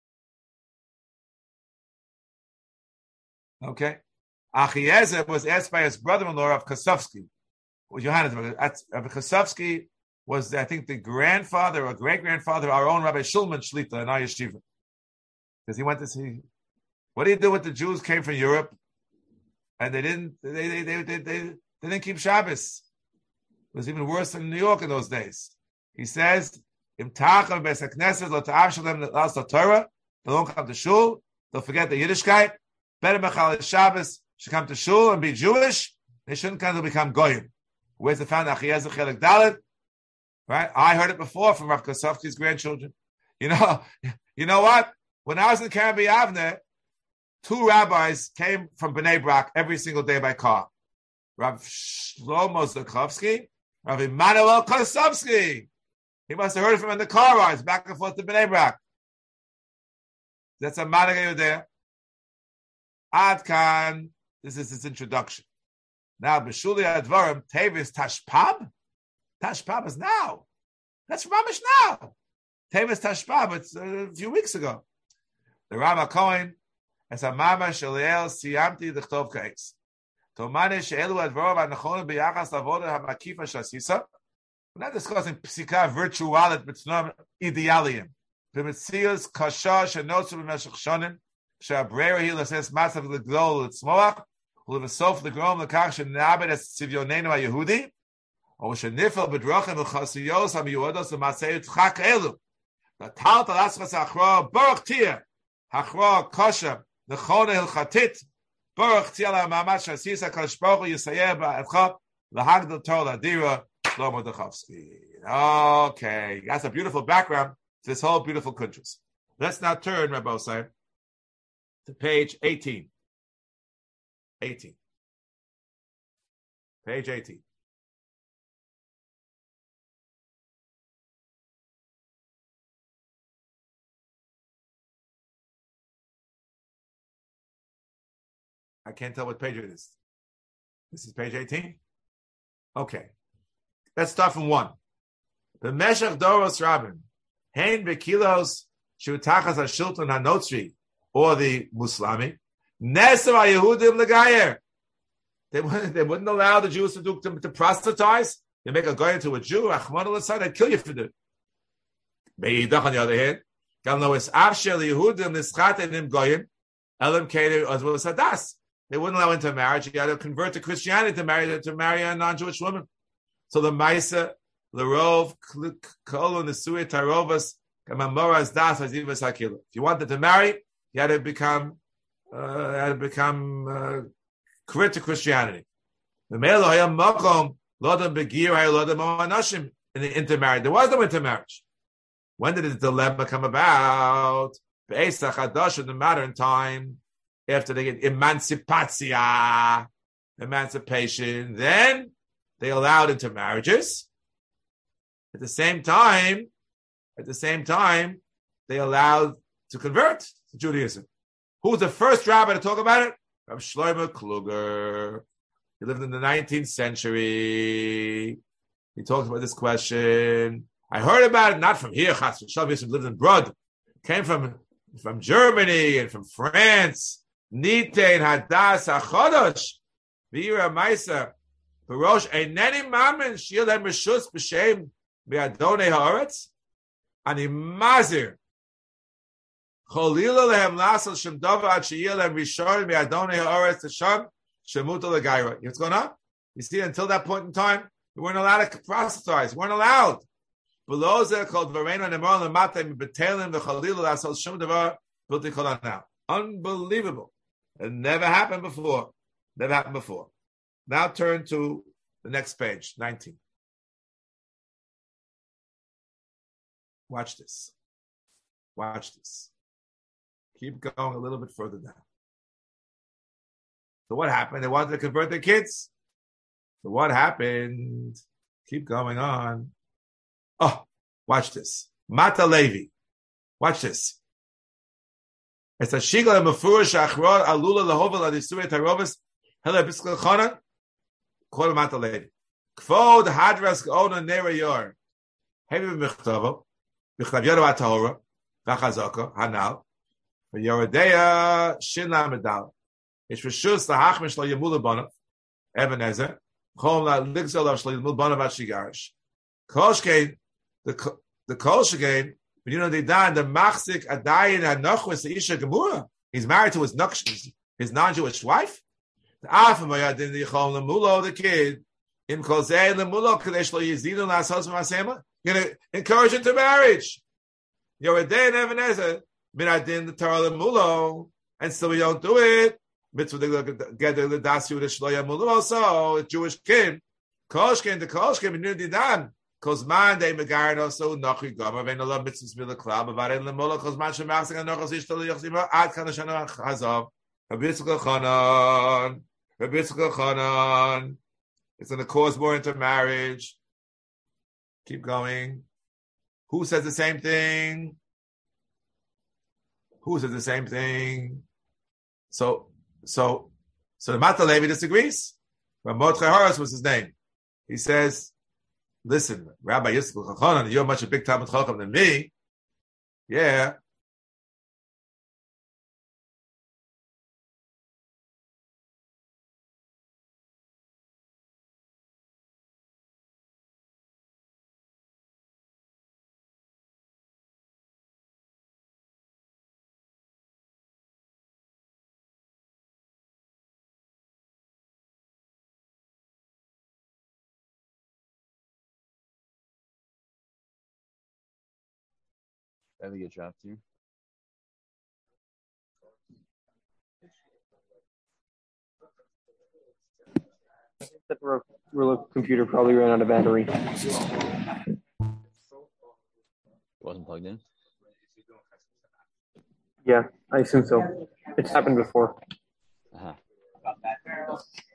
Okay. Achiezer was asked by his brother-in-law of Kosovsky. Johannes Kosovsky was, I think, the grandfather or great-grandfather of our own Rabbi Shulman Shlita in our yeshiva. Because he went to see, what do you do with the Jews came from Europe and they didn't keep Shabbos? It was even worse than New York in those days. He says, "Im tacham beis hakneses lo ta'av shalem l'as Torah They don't come to shul. They'll forget the Yiddishkeit. Better Mechal Shabbos should come to shul and be Jewish. They shouldn't come to become goyim. Where's the found Achiezer Chelik Dalet? Right? I heard it before from Rav Kosovsky's grandchildren. You know what? When I was in Karen Avner, 2 rabbis came from Bnei Brak every single day by car. Rav Shlomo Zakhovsky, Rav Immanuel Kosovsky. He must have heard it from in the car rides back and forth to Bnei Brak. That's a Managa there. Adkan, this is his introduction. Now, B'shuli Advarim, Tevis Tashpab. Tashpab is now. That's Mamish now. Tevis Tashpab, it's a few weeks ago. The Rama Cohen, as a Mama Shaliel Siyamti the Chtov Kais. Tomane Sheelu Advarim Anachonim B'yachas Avodah HaMakifa Shasisa. We're not discussing Psika virtualit B'tznom idealium. B'metzius Kasha Shenotzu B'meshach Shonim. She'abrera Hi L'ses Matzav L'Gdol L'Tzmoach. U'levasof L'Grom L'Kach She'nabed Es Tzivyoneinu HaYehudi. Or She'nifel B'drochim L'Chasiyos HaMiyuodos L'Matzei Tzchak Elu. L'tal Talaschas Achra Baruch Tia. Achra Kosha L'Chone L'Chatit. Baruch Tia L'Mamad Shasisa Kadosh Baruch Hu Yisayeh Ba'etcha L'Hagdol Torah L'Adira Shlomo Dachovsky. Okay, that's a beautiful background to this whole beautiful kuntras. Let's now turn, Rabbi Osai, to page 18. 18. Page 18. I can't tell what page it is. This is page 18? Okay. Let's start from 1. The Meshach Doros Rabin, Hein Bekilos Shutachas HaShulton HaNotzri, or the Muslimi, Neser HaYehudim L'Gayer. They wouldn't allow the Jews to proselytize. They make a goy into a Jew, Achmon L'Sai, they'd kill you for it. Be'idach, on the other hand, Gal Noes Avshel Yehudim Nischat Enim Goyim, Elim Keder as well as Hadas. They wouldn't allow into marriage. You had to convert to Christianity to marry a non-Jewish woman. So the Maisa, the Rov, Kol Nesui Tarovas, Kamamoras Das Hazivas Hakil. If you wanted to marry, you had to become convert to Christianity. The male Hayam Makom Lodam Begir Lodam Anashim in the intermarriage. There was no intermarriage. When did the dilemma come about? Be'esach Hadash in the modern time, after they get emancipation, then they allowed intermarriages. At the same time, they allowed to convert to Judaism. Who was the first rabbi to talk about it? Rabbi Shlomo Kluger. He lived in the 19th century. He talked about this question. I heard about it not from here. Chas v'shalom, lived in Brod. Came from Germany and from France. Nitein Hadas HaChodosh V'ira Maisa Barosh Eineni Mamen Shiel Hem Reshus B'Shem B'Adonei Haaretz Ani Mazir Cholila Lehem Lasal Shem Dova Ad Shiel Hem Rishon B'Adonei Haaretz Tasham Shemuta L'Gaira. You know what's going on? You see, until that point in time, we weren't allowed to proselytize. We weren't allowed. Below Zeh called Varena Nemor L'Matay B'Telim V'Cholila Lasal Shem Dova B'Tilei Kol Now. Unbelievable. It never happened before. Now turn to the next page, 19. Watch this. Keep going a little bit further down. So what happened? They wanted to convert their kids. So what happened? Keep going on. Oh, watch this. Mata Levi. Watch this. It's a shigla mefurish achror alula lehovel adisui tarovis hele biskul chana kol mata lady kvod hadras geona nerayor hevi b'michtavo b'chtav yorav tahora v'chazaka hanal v'yoredeya shin lamedal ish v'shus lahachmish lo yemul banav Ebenezer chom la ligzol av shlo yemul banav ashigarish kolshkein the kolshkein. But you know, they died the machzik adayin hanochus isha gemura. He's married to his non-Jewish wife. The afamayadin the yichol lemulo the kid in kolzei lemulo kadesh lo yizidon lasos masema. You're gonna encourage him to marriage. Yoredei and Ebenezer Minadin the Torah Mulo, and still we don't do it. Mitzvah the get the Dasu the Shloya Mulo also, a Jewish kid. Koshkin, the Koshkin, and Nudidan. Kozman de Megarno, so Nochi Gama, Vena Love Mitzvahs Mila Club, about it in the Mulo, Kozman Shemaxing and Nochos Ishtali Yochima, Ad Kanashana Hazov, Habitzka Chanan, Habitzka Chanan. It's going to cause more intermarriage. Keep going. Who says the same thing? Who says the same thing? So the Mata Levi disagrees. But Mordechai Horowitz was his name. He says, listen, Rabbi Yitzchak Chachanan, you're much a big Talmud Chacham than me. Yeah. I think it dropped you. That real computer probably ran out of battery. It wasn't plugged in. Yeah, I assume so. It's happened before. Uh-huh.